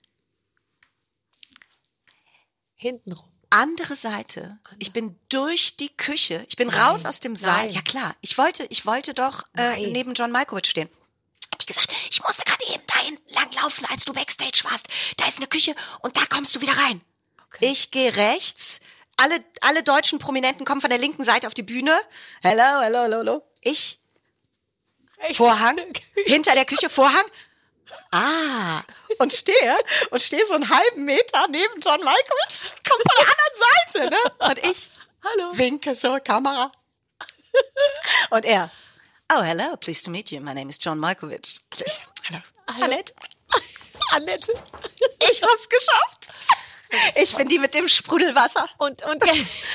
Hintenrum. Andere Seite. Ich bin durch die Küche. Ich bin Nein. raus aus dem Saal. Nein. Ja klar. Ich wollte, ich wollte doch äh, neben John Malkovich stehen. Hat die gesagt, ich musste gerade eben dahin langlaufen, als du Backstage warst. Da ist eine Küche und da kommst du wieder rein. Okay. Ich gehe rechts. Alle, alle deutschen Prominenten kommen von der linken Seite auf die Bühne. Hello, hello, hello, hello. Ich. Rechts. Vorhang. Hinter der Küche Vorhang. Ah, und stehe und stehe so einen halben Meter neben John Malkovich, kommt von der anderen Seite, ne? Und ich Hallo. winke zur Kamera. Und er, oh, hello, pleased to meet you, my name is John Malkovich. Ich, hallo, hallo. Annette. Annette. Ich hab's geschafft. Ich bin die mit dem Sprudelwasser. Und, und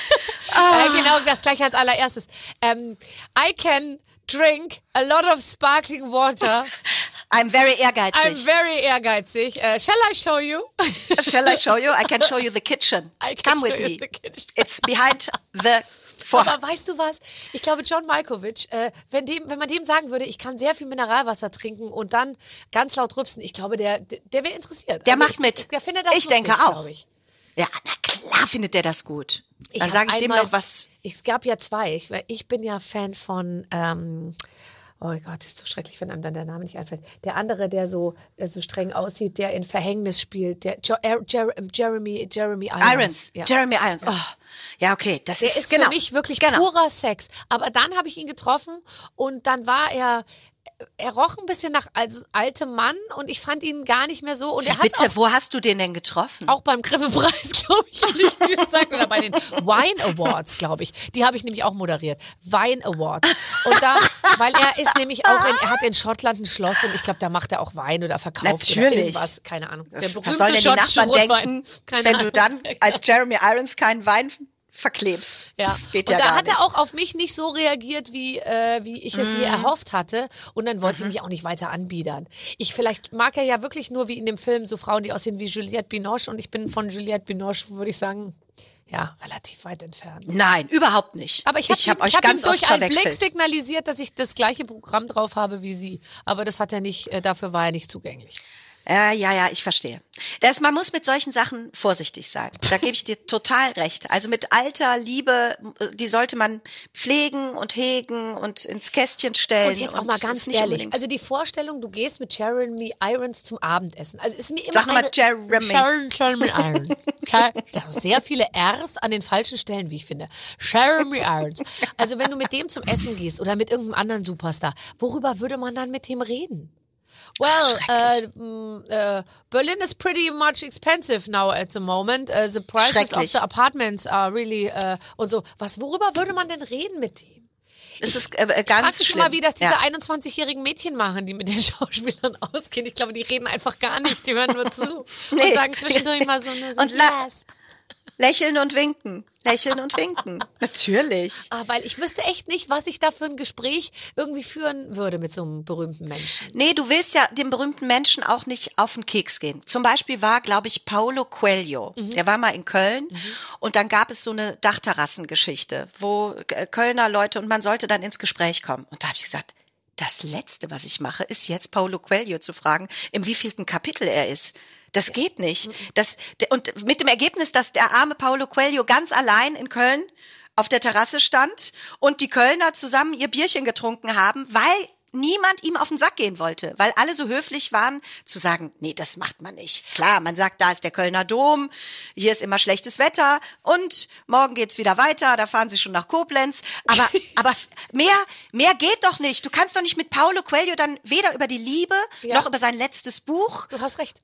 ah. äh, genau das gleiche als allererstes. Um, I can drink a lot of sparkling water. I'm very ehrgeizig. I'm very ehrgeizig. Uh, shall I show you? Shall I show you? I can show you the kitchen. I can Come show with you me. The kitchen. It's behind the Vorhang. Aber weißt du was? Ich glaube, John Malkovich, äh, wenn, dem, wenn man dem sagen würde, ich kann sehr viel Mineralwasser trinken und dann ganz laut rübsen, ich glaube, der, der, der wäre interessiert. Der also macht ich, mit. Der findet das ich lustig, denke auch. Ich. Ja, na klar findet der das gut. Ich Dann sage ich dem einmal, noch was. Es gab ja zwei. Ich, ich bin ja Fan von... Ähm, oh Gott, ist so schrecklich, wenn einem dann der Name nicht einfällt. Der andere, der so, der so streng aussieht, der in Verhängnis spielt, der jo- er- Jer- Jeremy, Jeremy Irons. Irons. Ja. Jeremy Irons. Oh. Ja, okay. Das der ist, ist genau. für mich wirklich genau. purer Sex. Aber dann habe ich ihn getroffen und dann war er, er roch ein bisschen nach als altem Mann und ich fand ihn gar nicht mehr so. Und Wie, er hat bitte, auch, wo hast du den denn getroffen? Auch beim Grimme-Preis, glaube ich, nicht gesagt, oder bei den Wine Awards, glaube ich. Die habe ich nämlich auch moderiert. Wine Awards. Und da, weil er ist nämlich auch, in, er hat in Schottland ein Schloss und ich glaube, da macht er auch Wein oder verkauft Natürlich. oder irgendwas. Keine Ahnung. Der Das, berühmte was sollen denn die Nachbarn Schottische denken, Keine wenn Ahnung. du dann als Jeremy Irons keinen Wein verklebst? Ja. Das geht und ja da gar hat nicht. er auch auf mich nicht so reagiert, wie, äh, wie ich es Mhm. mir erhofft hatte. Und dann wollte ich mich auch nicht weiter anbiedern. Ich, vielleicht mag er ja wirklich nur wie in dem Film so Frauen, die aussehen wie Juliette Binoche. Und ich bin von Juliette Binoche, würde ich sagen, ja, relativ weit entfernt. Nein, überhaupt nicht. Aber ich habe hab ihm, euch ich hab ganz ihm durch oft einen Blick verwechselt. signalisiert, dass ich das gleiche Programm drauf habe wie Sie. Aber das hat er nicht, äh, dafür war er nicht zugänglich. Ja, ja, ja, ich verstehe. Das, man muss mit solchen Sachen vorsichtig sein. Da gebe ich dir total recht. Also mit alter Liebe, die sollte man pflegen und hegen und ins Kästchen stellen. Und jetzt auch mal das ganz ist nicht ehrlich, unbedingt- also die Vorstellung, du gehst mit Jeremy Irons zum Abendessen. Also ist mir immer Sag mal eine, Jeremy. Sharon, Jeremy Irons. Jer- ja, sehr viele R's an den falschen Stellen, wie ich finde. Jeremy Irons. Also wenn du mit dem zum Essen gehst oder mit irgendeinem anderen Superstar, worüber würde man dann mit dem reden? Well, Ach, uh, mm, uh, Berlin is pretty much expensive now at the moment. Uh, the prices of Schrecklich. the apartments are really uh, und so. Was, worüber würde man denn reden mit ihm? Es ist äh, äh, ganz Fragst du schon schlimm. mal, wie das diese ja. einundzwanzigjährigen Mädchen machen, die mit den Schauspielern ausgehen? Ich glaube, die reden einfach gar nicht, die hören nur zu Nee. und sagen zwischendurch mal so, nur so Und la- yes. Lächeln und winken. Lächeln und winken. Natürlich. Ah, weil ich wüsste echt nicht, was ich da für ein Gespräch irgendwie führen würde mit so einem berühmten Menschen. Nee, du willst ja dem berühmten Menschen auch nicht auf den Keks gehen. Zum Beispiel war, glaube ich, Paulo Coelho. Mhm. Der war mal in Köln und dann gab es so eine Dachterrassengeschichte, wo äh, Kölner Leute und man sollte dann ins Gespräch kommen. Und da habe ich gesagt, das Letzte, was ich mache, ist jetzt Paulo Coelho zu fragen, im wievielten Kapitel er ist. Das geht nicht. Das, und mit dem Ergebnis, dass der arme Paulo Coelho ganz allein in Köln auf der Terrasse stand und die Kölner zusammen ihr Bierchen getrunken haben, weil niemand ihm auf den Sack gehen wollte, weil alle so höflich waren zu sagen, nee, das macht man nicht. Klar, man sagt, da ist der Kölner Dom, hier ist immer schlechtes Wetter und morgen geht's wieder weiter, da fahren sie schon nach Koblenz. Aber, aber mehr, mehr geht doch nicht. Du kannst doch nicht mit Paulo Coelho dann weder über die Liebe Ja. noch über sein letztes Buch. Du hast recht.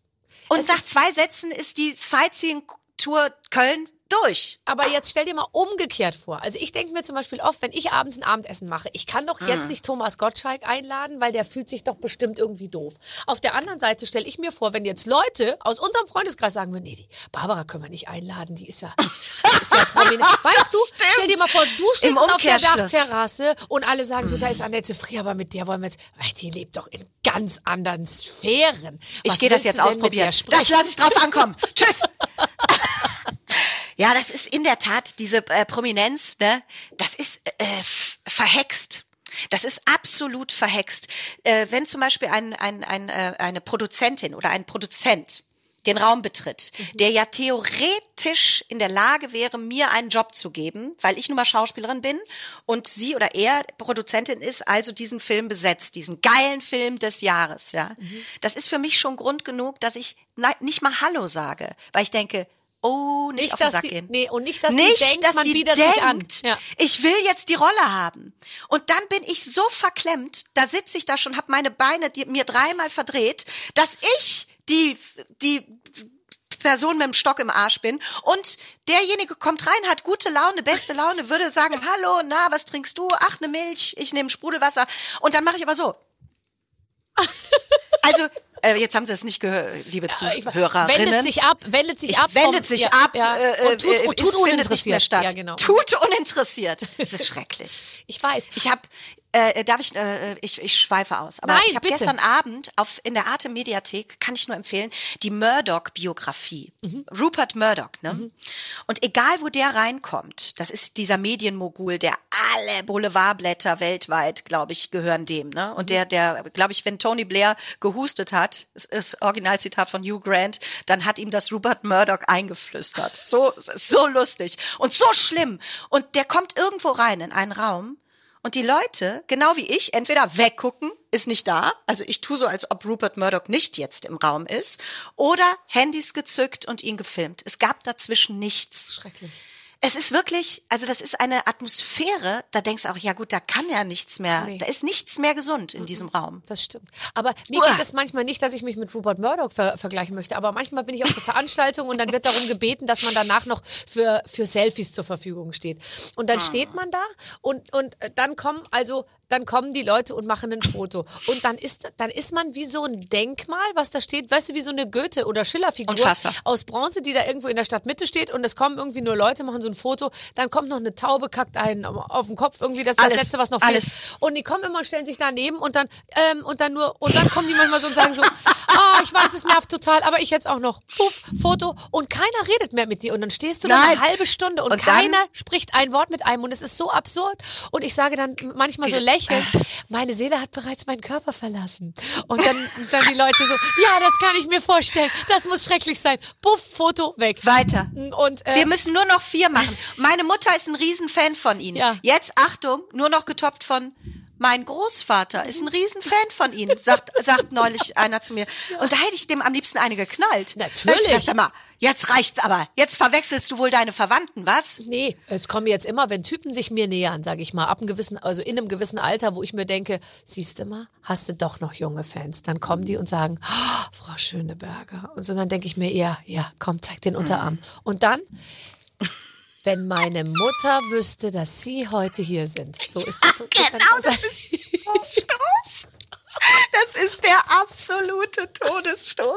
Und Es nach ist- zwei Sätzen ist die Sightseeing-Tour Köln durch. Aber jetzt stell dir mal umgekehrt vor. Also ich denke mir zum Beispiel oft, wenn ich abends ein Abendessen mache, ich kann doch jetzt nicht Thomas Gottschalk einladen, weil der fühlt sich doch bestimmt irgendwie doof. Auf der anderen Seite stelle ich mir vor, wenn jetzt Leute aus unserem Freundeskreis sagen würden, nee, die Barbara können wir nicht einladen, die ist ja, die ist ja prominent. Weißt du, stimmt. stell dir mal vor, du stehst Im auf der Umkehrschluss. Dachterrasse und alle sagen so, da ist Annette Frier, aber mit der wollen wir jetzt, ey, die lebt doch in ganz anderen Sphären. Ich Was gehe das willst jetzt du denn mit der ausprobieren. sprechen? Das lasse ich drauf ankommen. Tschüss. Ja, das ist in der Tat diese äh, Prominenz, ne? Das ist äh, f- verhext. Das ist absolut verhext. Äh, wenn zum Beispiel ein, ein, ein, äh, eine Produzentin oder ein Produzent den Raum betritt, der ja theoretisch in der Lage wäre, mir einen Job zu geben, weil ich nun mal Schauspielerin bin und sie oder er Produzentin ist, also diesen Film besetzt, diesen geilen Film des Jahres, ja. Das ist für mich schon Grund genug, dass ich na- nicht mal Hallo sage, weil ich denke, oh, nicht, Nicht, auf den dass Sack die, gehen. nee, und nicht, dass Nicht, die denkt, dass man die bietet denkt, sich an. Ja. ich will jetzt die Rolle haben. Und dann bin ich so verklemmt, da sitze ich da schon, habe meine Beine die, mir dreimal verdreht, dass ich die, die Person mit dem Stock im Arsch bin und derjenige kommt rein, hat gute Laune, beste Laune, würde sagen, hallo, na, was trinkst du? Ach, eine Milch, ich nehme Sprudelwasser. Und dann mache ich aber so. Also, äh, jetzt haben Sie es nicht gehört, liebe Ich- Zuhörerinnen. Wendet sich ab, wendet sich Ich ab. wendet vom- sich ja, ab, ja. äh, Und tut, äh, und es tut findet nicht mehr uninteressiert. statt. Ja, genau. Tut uninteressiert. Es ist schrecklich. Ich weiß. Ich habe, äh, darf ich, äh, ich, ich schweife aus, aber Nein, ich habe bitte. gestern Abend auf in der Arte Mediathek, kann ich nur empfehlen, die Murdoch-Biografie. Mhm. Rupert Murdoch, ne? Und egal, wo der reinkommt, das ist dieser Medienmogul, der alle Boulevardblätter weltweit, glaube ich, gehören dem, ne? Mhm. Und der, der, glaube ich, wenn Tony Blair gehustet hat, das ist Originalzitat von Hugh Grant, dann hat ihm das Rupert Murdoch eingeflüstert. So, so lustig und so schlimm. Und der kommt irgendwo rein in einen Raum und die Leute, genau wie ich, entweder weggucken, ist nicht da, also ich tue so, als ob Rupert Murdoch nicht jetzt im Raum ist, oder Handys gezückt und ihn gefilmt. Es gab dazwischen nichts. Schrecklich. Es ist wirklich, also das ist eine Atmosphäre, da denkst du auch, ja gut, da kann ja nichts mehr, Nee. da ist nichts mehr gesund in diesem Raum. Das stimmt. Aber mir Uah. geht es manchmal nicht, dass ich mich mit Rupert Murdoch ver vergleichen möchte. Aber manchmal bin ich auf so Veranstaltungen und dann wird darum gebeten, dass man danach noch für, für Selfies zur Verfügung steht. Und dann steht man da und, und dann kommen, also, dann kommen die Leute und machen ein Foto. Und dann ist, dann ist man wie so ein Denkmal, was da steht, weißt du, wie so eine Goethe- oder Schiller-Figur Unfassbar. aus Bronze, die da irgendwo in der Stadtmitte steht und es kommen irgendwie nur Leute, machen so ein Foto, dann kommt noch eine Taube, kackt einen auf den Kopf, irgendwie, das ist Alles, das Letzte, was noch alles. fehlt. Und die kommen immer und stellen sich daneben und dann, ähm, und dann nur, und dann kommen die manchmal so und sagen so, ah, ich weiß, es nervt total, aber ich jetzt auch noch, puff, Foto und keiner redet mehr mit dir und dann stehst du da Nein. eine halbe Stunde und, Und dann- keiner spricht ein Wort mit einem und es ist so absurd und ich sage dann manchmal so lächelnd, meine Seele hat bereits meinen Körper verlassen und dann, dann die Leute so, ja, das kann ich mir vorstellen, das muss schrecklich sein, puff, Foto, weg. Weiter. Und, äh, Wir müssen nur noch vier machen. Meine Mutter ist ein Riesenfan von Ihnen. Ja. Jetzt, Achtung, nur noch getoppt von mein Großvater ist ein Riesenfan von Ihnen, sagt, sagt neulich einer zu mir. Und da hätte ich dem am liebsten eine geknallt. Natürlich. Ich gesagt, sag mal, jetzt reicht's aber. Jetzt verwechselst du wohl deine Verwandten, was? Nee, es kommen jetzt immer, wenn Typen sich mir nähern, sage ich mal, ab einem gewissen, also in einem gewissen Alter, wo ich mir denke, siehst du mal, hast du doch noch junge Fans. Dann kommen die und sagen, oh, Frau Schöneberger. Und so dann denke ich mir eher, ja, komm, zeig den Unterarm. Und dann, wenn meine Mutter wüsste, dass Sie heute hier sind. So ist das. So, Genau, das ist Todesstoß. Das ist der absolute Todesstoß.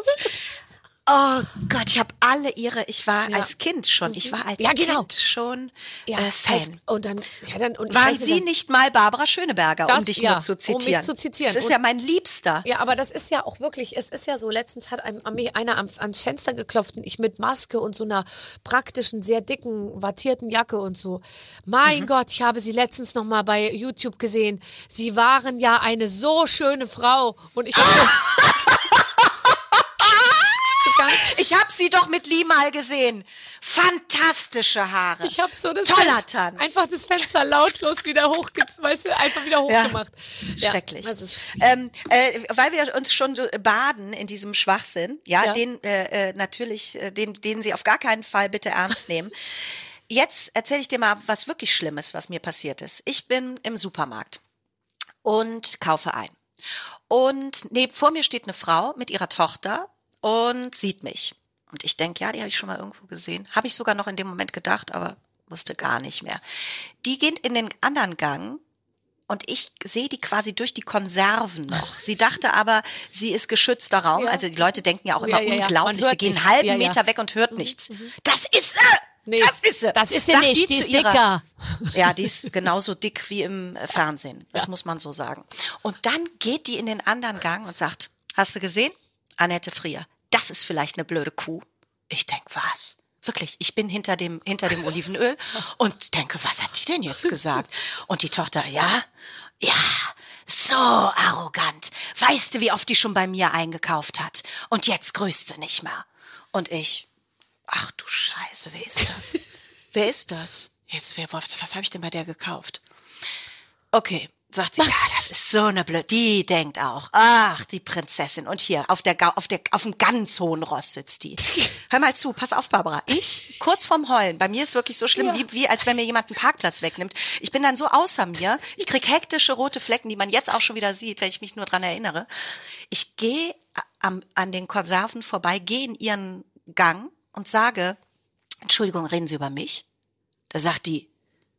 Oh Gott, ich habe alle ihre, ich war Ja. als Kind schon, ich war als Ja, genau. Kind schon ja, äh, Fan. als, und dann, ja, dann, und ich Waren denke Sie dann, nicht mal Barbara Schöneberger, Das- um dich ja, nur zu um mich zitieren? zu zitieren. Das ist Und- ja mein Liebster. Ja, aber das ist ja auch wirklich, es ist ja so, letztens hat einem, an mich einer am, ans Fenster geklopft und ich mit Maske und so einer praktischen, sehr dicken, wattierten Jacke und so. Mein Mhm. Gott, ich habe sie letztens noch mal bei YouTube gesehen. Sie waren ja eine so schöne Frau. Und ich habe so, so ganz, Ich habe sie doch mit Lee mal gesehen. Fantastische Haare. ich habe so das Toller Fenster, Tanz. einfach das Fenster lautlos wieder hochge, weißt du, einfach wieder Ja. hochgemacht. Ja, Schrecklich. das ist Ähm, äh, weil wir uns schon so baden in diesem Schwachsinn, ja, Ja. den äh, äh, natürlich, äh, den, den Sie auf gar keinen Fall bitte ernst nehmen. Jetzt erzähle ich dir mal was wirklich Schlimmes, was mir passiert ist. Ich bin im Supermarkt und kaufe ein. Und neben, vor mir steht eine Frau mit ihrer Tochter. und sieht mich. Und ich denke, ja, die habe ich schon mal irgendwo gesehen. Habe ich sogar noch in dem Moment gedacht, aber wusste gar nicht mehr. Die geht in den anderen Gang und ich sehe die quasi durch die Konserven noch. Sie dachte aber, sie ist geschützter Raum. Ja. Also die Leute denken ja auch immer ja, ja, unglaublich. ja. Sie gehen einen nichts. halben ja, Meter ja. weg und hört mhm. nichts. Mhm. Das ist sie! Nee, das ist sie! Das ist sie Sagt nicht, die, die zu ist ihrer, dicker. Ja, die ist genauso dick wie im Fernsehen. Das Ja. muss man so sagen. Und dann geht die in den anderen Gang und sagt, hast du gesehen? Annette Frier, das ist vielleicht eine blöde Kuh. Ich denke, was? Wirklich, ich bin hinter dem, hinter dem Olivenöl und denke, was hat die denn jetzt gesagt? Und die Tochter, ja, ja, so arrogant. Weißt du, wie oft die schon bei mir eingekauft hat? Und jetzt grüßt sie nicht mehr. Und ich, ach du Scheiße, wer ist das? Wer ist das? Jetzt, wer, was, was habe ich denn bei der gekauft? Okay, sagt sie, ja, das ist so eine blöde, die denkt auch, ach, die Prinzessin. Und hier, auf der, auf der, auf dem ganz hohen Ross sitzt die. Hör mal zu, pass auf, Barbara. Ich, kurz vorm Heulen, bei mir ist wirklich so schlimm, ja. wie, wie, als wenn mir jemand einen Parkplatz wegnimmt. Ich bin dann so außer mir, ich krieg hektische rote Flecken, die man jetzt auch schon wieder sieht, wenn ich mich nur dran erinnere. Ich gehe am, an den Konserven vorbei, gehe in ihren Gang und sage, Entschuldigung, reden Sie über mich? Da sagt die,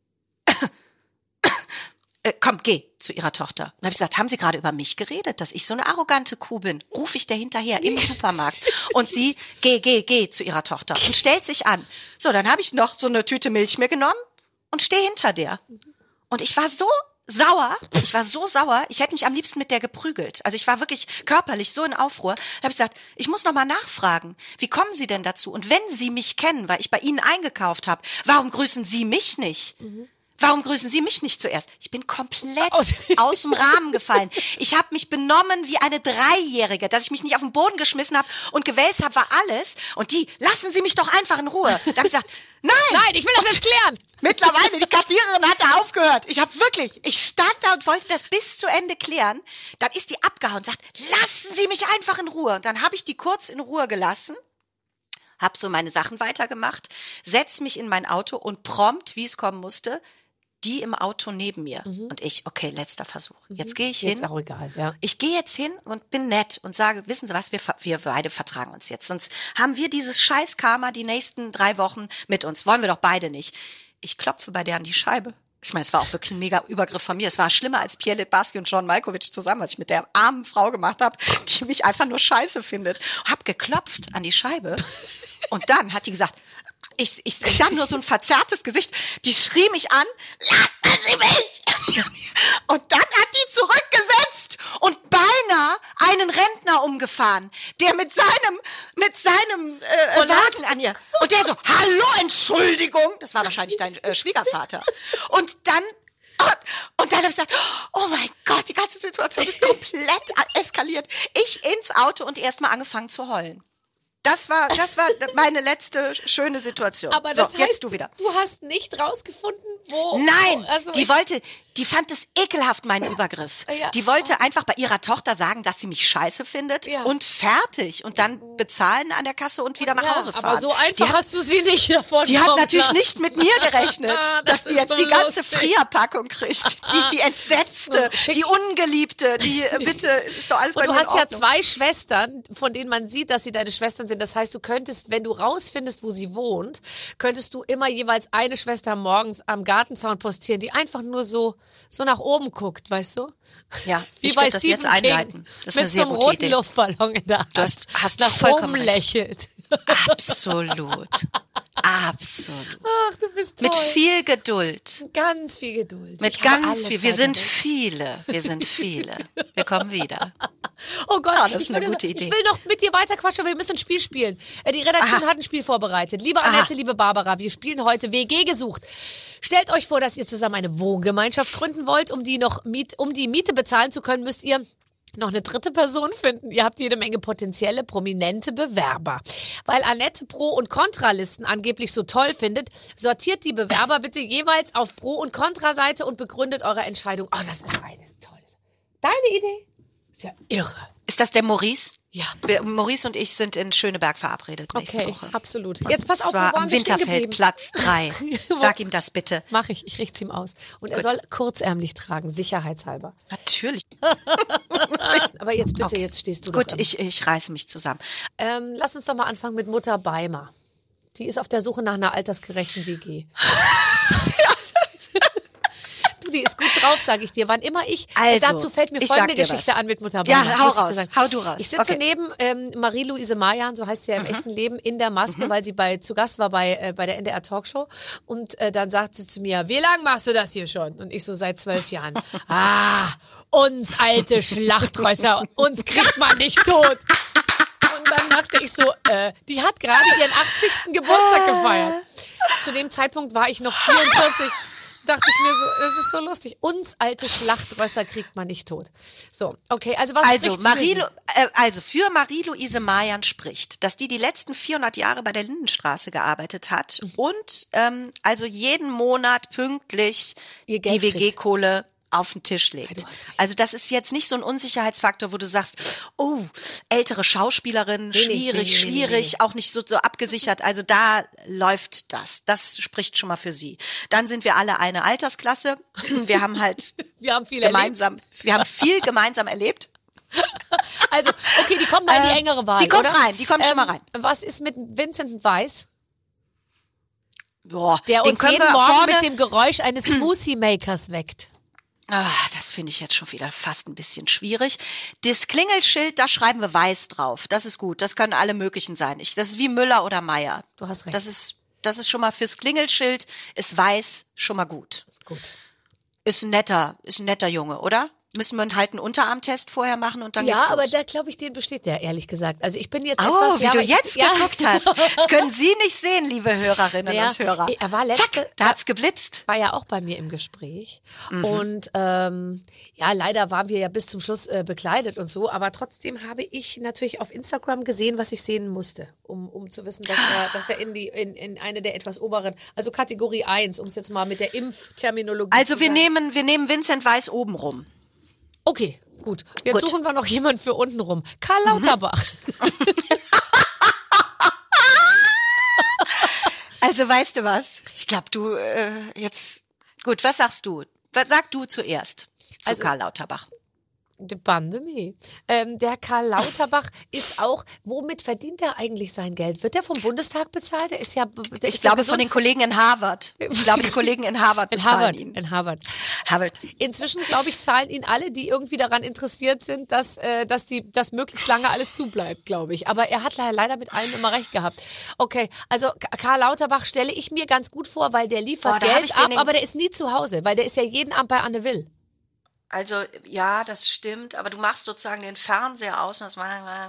äh, komm, geh zu ihrer Tochter. Und habe ich gesagt, haben Sie gerade über mich geredet, dass ich so eine arrogante Kuh bin? Ruf ich der hinterher im Supermarkt. Und sie, geh, geh, geh zu ihrer Tochter und stellt sich an. So, dann habe ich noch so eine Tüte Milch mir genommen und stehe hinter der. Und ich war so sauer, ich war so sauer, ich hätte mich am liebsten mit der geprügelt. Also ich war wirklich körperlich so in Aufruhr. Da habe ich gesagt, ich muss noch mal nachfragen, wie kommen Sie denn dazu? Und wenn Sie mich kennen, weil ich bei Ihnen eingekauft habe, warum grüßen Sie mich nicht? Mhm. Warum grüßen Sie mich nicht zuerst? Ich bin komplett aus, aus dem Rahmen gefallen. Ich habe mich benommen wie eine Dreijährige. Dass ich mich nicht auf den Boden geschmissen habe und gewälzt habe, war alles. Und die, lassen Sie mich doch einfach in Ruhe. Da habe ich gesagt, nein! Nein, ich will das jetzt klären. Mittlerweile, die Kassiererin hatte aufgehört. Ich habe wirklich, ich stand da und wollte das bis zu Ende klären. Dann ist die abgehauen und sagt, lassen Sie mich einfach in Ruhe. Und dann habe ich die kurz in Ruhe gelassen. Hab so meine Sachen weitergemacht, setz mich in mein Auto und prompt, wie es kommen musste, die im Auto neben mir. Mhm. Und ich, okay, letzter Versuch. Jetzt gehe ich jetzt hin. Auch egal, ja. Ich gehe jetzt hin und bin nett und sage, wissen Sie was, wir, wir beide vertragen uns jetzt. Sonst haben wir dieses scheiß Karma die nächsten drei Wochen mit uns. Wollen wir doch beide nicht. Ich klopfe bei der an die Scheibe. Ich meine, es war auch wirklich ein mega Übergriff von mir. Es war schlimmer als Pierre Littbarski und John Malkovich zusammen, was ich mit der armen Frau gemacht habe, die mich einfach nur scheiße findet. Hab geklopft an die Scheibe und dann hat die gesagt, ich, ich, ich habe nur so ein verzerrtes Gesicht, die schrie mich an, lassen Sie mich! Und dann hat die zurückgesetzt und beinahe einen Rentner umgefahren, der mit seinem, mit seinem äh, Wagen an ihr. Und der so, hallo, Entschuldigung, das war wahrscheinlich dein äh, Schwiegervater. Und dann Und dann habe ich gesagt, oh mein Gott, die ganze Situation ist komplett eskaliert. Ich ins Auto und erstmal angefangen zu heulen. Das war, das war meine letzte schöne Situation. Aber das so, heißt, jetzt du wieder. Du hast nicht rausgefunden, wo... Nein, wo, also die ich, wollte, die fand es ekelhaft, meinen Übergriff. Ja. Die wollte einfach bei ihrer Tochter sagen, dass sie mich scheiße findet Ja. und fertig. Und dann bezahlen an der Kasse und wieder nach ja, Hause fahren. aber so einfach die hat, hast du sie nicht davon Die hat kommen natürlich lassen. nicht mit mir gerechnet, Das dass die ist jetzt so die ganze lustig. Frierpackung kriegt. Die, die Entsetzte, Schick- die Ungeliebte, die, äh, bitte, ist doch alles bei Und du mir in hast ja Ordnung. zwei Schwestern, von denen man sieht, dass sie deine Schwestern sind. Das heißt, du könntest, wenn du rausfindest, wo sie wohnt, könntest du immer jeweils eine Schwester morgens am Gartenzaun postieren, die einfach nur so, so nach oben guckt, weißt du? Ja, Wie ich bei werde das jetzt Stephen King, einleiten. Das ist mit eine sehr so einem gute roten Idee. Luftballon in der Hand. Du hast- hast nach vollkommen oben recht. lächelt. Absolut. Absolut. Ach, du bist toll. Mit viel Geduld. Ganz viel Geduld. Mit Ich habe ganz alle viel. Wir Zeit sind der Welt. viele. Wir sind viele. Wir kommen wieder. Oh Gott, Ja, das ist ich eine würde- gute Idee. Ich will noch mit dir weiter quatschen, aber wir müssen ein Spiel spielen. Äh, Die Redaktion Aha. hat ein Spiel vorbereitet. Liebe Aha. Annette, liebe Barbara, wir spielen heute W G gesucht. Stellt euch vor, dass ihr zusammen eine Wohngemeinschaft gründen wollt. Um die, noch Miet, um die Miete bezahlen zu können, müsst ihr noch eine dritte Person finden. Ihr habt jede Menge potenzielle, prominente Bewerber. Weil Annette Pro- und Kontralisten angeblich so toll findet, sortiert die Bewerber bitte jeweils auf Pro- und Kontraseite und begründet eure Entscheidung. Oh, das ist eine tolle Sache. Deine Idee? Ist ja irre. Ist Ist das der Maurice? Ja. Wir, Maurice und ich sind in Schöneberg verabredet nächste Okay, Woche. absolut. Jetzt pass auf, Und zwar wo waren am wir stehen Winterfeld, geblieben? Platz drei. Sag ihm das bitte. Mach ich, ich richte ihm aus. Und er Gut. soll kurzärmlich tragen, sicherheitshalber. Natürlich. Aber jetzt bitte, Okay. jetzt stehst du Gut, doch im- ich, ich reiße mich zusammen. Ähm, lass uns doch mal anfangen mit Mutter Beimer. Die ist auf der Suche nach einer altersgerechten W G. Du, die ist gut drauf, sage ich dir. Wann immer ich, Also, dazu fällt mir ich folgende sag dir Geschichte was. an mit Mutter Ja, Beimer. hau muss ich dir raus, sagen. hau du raus. Ich sitze Okay. neben ähm, Marie-Louise Mayan, so heißt sie ja im Mhm. echten Leben, in der Maske, weil sie bei zu Gast war bei, äh, bei der N D R Talkshow. Und äh, dann sagt sie zu mir, wie lange machst du das hier schon? Und ich so, seit zwölf Jahren. Ah, uns alte Schlachtrösser, uns kriegt man nicht tot. Und dann dachte ich so, äh, die hat gerade ihren achtzigsten Geburtstag gefeiert. Zu dem Zeitpunkt war ich noch vierundvierzig. Dachte ich mir so, das ist so lustig. Uns alte Schlachtrösser kriegt man nicht tot. So, okay, also was Also, spricht für Marie, sie? äh, also für Marie-Louise Mayan spricht, dass die die letzten vierhundert Jahre bei der Lindenstraße gearbeitet hat Mhm. und ähm, also jeden Monat pünktlich Ihr Geld die W kriegt. G-Kohle auf den Tisch legt. Ja, du hast recht. Also das ist jetzt nicht so ein Unsicherheitsfaktor, wo du sagst, oh, ältere Schauspielerin, Nee, nee, schwierig, nee, nee, nee, schwierig, nee. auch nicht so, so abgesichert. Also da läuft das. Das spricht schon mal für sie. Dann sind wir alle eine Altersklasse. Wir haben halt Wir haben viel gemeinsam, wir haben viel gemeinsam erlebt. erlebt. Also, okay, die kommt mal in die Äh, engere Wahl, die kommt oder? rein, die kommt schon mal rein. Was ist mit Vincent Weiss, Boah, der den uns können jeden wir Morgen vorne, mit dem Geräusch eines Smoothie-Makers weckt? Ah, das finde ich jetzt schon wieder fast ein bisschen schwierig. Das Klingelschild, da schreiben wir weiß drauf. Das ist gut. Das können alle möglichen sein. Ich, das ist wie Müller oder Meier. Du hast recht. Das ist, das ist schon mal fürs Klingelschild, ist weiß schon mal gut. Gut. Ist ein netter, ist ein netter Junge, oder? Müssen wir halt einen Unterarmtest vorher machen und dann Ja, geht's aber los. da glaube ich, den besteht der, ehrlich gesagt. Also ich bin jetzt Oh, etwas... wie ja, du aber ich- jetzt ja. geguckt hast. Das können Sie nicht sehen, liebe Hörerinnen Ja, und Hörer. er war letzte- Zack, da hat's geblitzt. War ja auch bei mir im Gespräch. Mhm. Und ähm, ja, leider waren wir ja bis zum Schluss äh, bekleidet und so. Aber trotzdem habe ich natürlich auf Instagram gesehen, was ich sehen musste, um, um zu wissen, dass er, dass er in, die, in, in eine der etwas oberen, also Kategorie eins, um es jetzt mal mit der Impfterminologie Also zu wir sagen. nehmen, wir nehmen Vincent Weiss oben rum. Okay, gut. Jetzt Gut. suchen wir noch jemanden für unten rum. Karl Lauterbach. Also weißt du was? Ich glaube, du äh, jetzt gut. Was sagst du? Was sag du zuerst zu Also- Karl Lauterbach? Die Pandemie. Ähm, der Karl Lauterbach ist auch, womit verdient er eigentlich sein Geld? Wird er vom Bundestag bezahlt? Der ist ja, der Ich ist ja glaube von den Gesund- Kollegen in Harvard. Ich glaube, die Kollegen in Harvard in bezahlen Harvard. ihn. In Harvard. Harvard. Inzwischen, glaube ich, zahlen ihn alle, die irgendwie daran interessiert sind, dass, äh, dass, die, dass möglichst lange alles zubleibt, glaube ich. Aber er hat le- leider mit allem immer recht gehabt. Okay, also K- Karl Lauterbach stelle ich mir ganz gut vor, weil der liefert Boah, da hab Geld ich den ab, in- aber der ist nie zu Hause, weil der ist ja jeden Abend bei Anne Will. Also ja, das stimmt, aber du machst sozusagen den Fernseher aus und das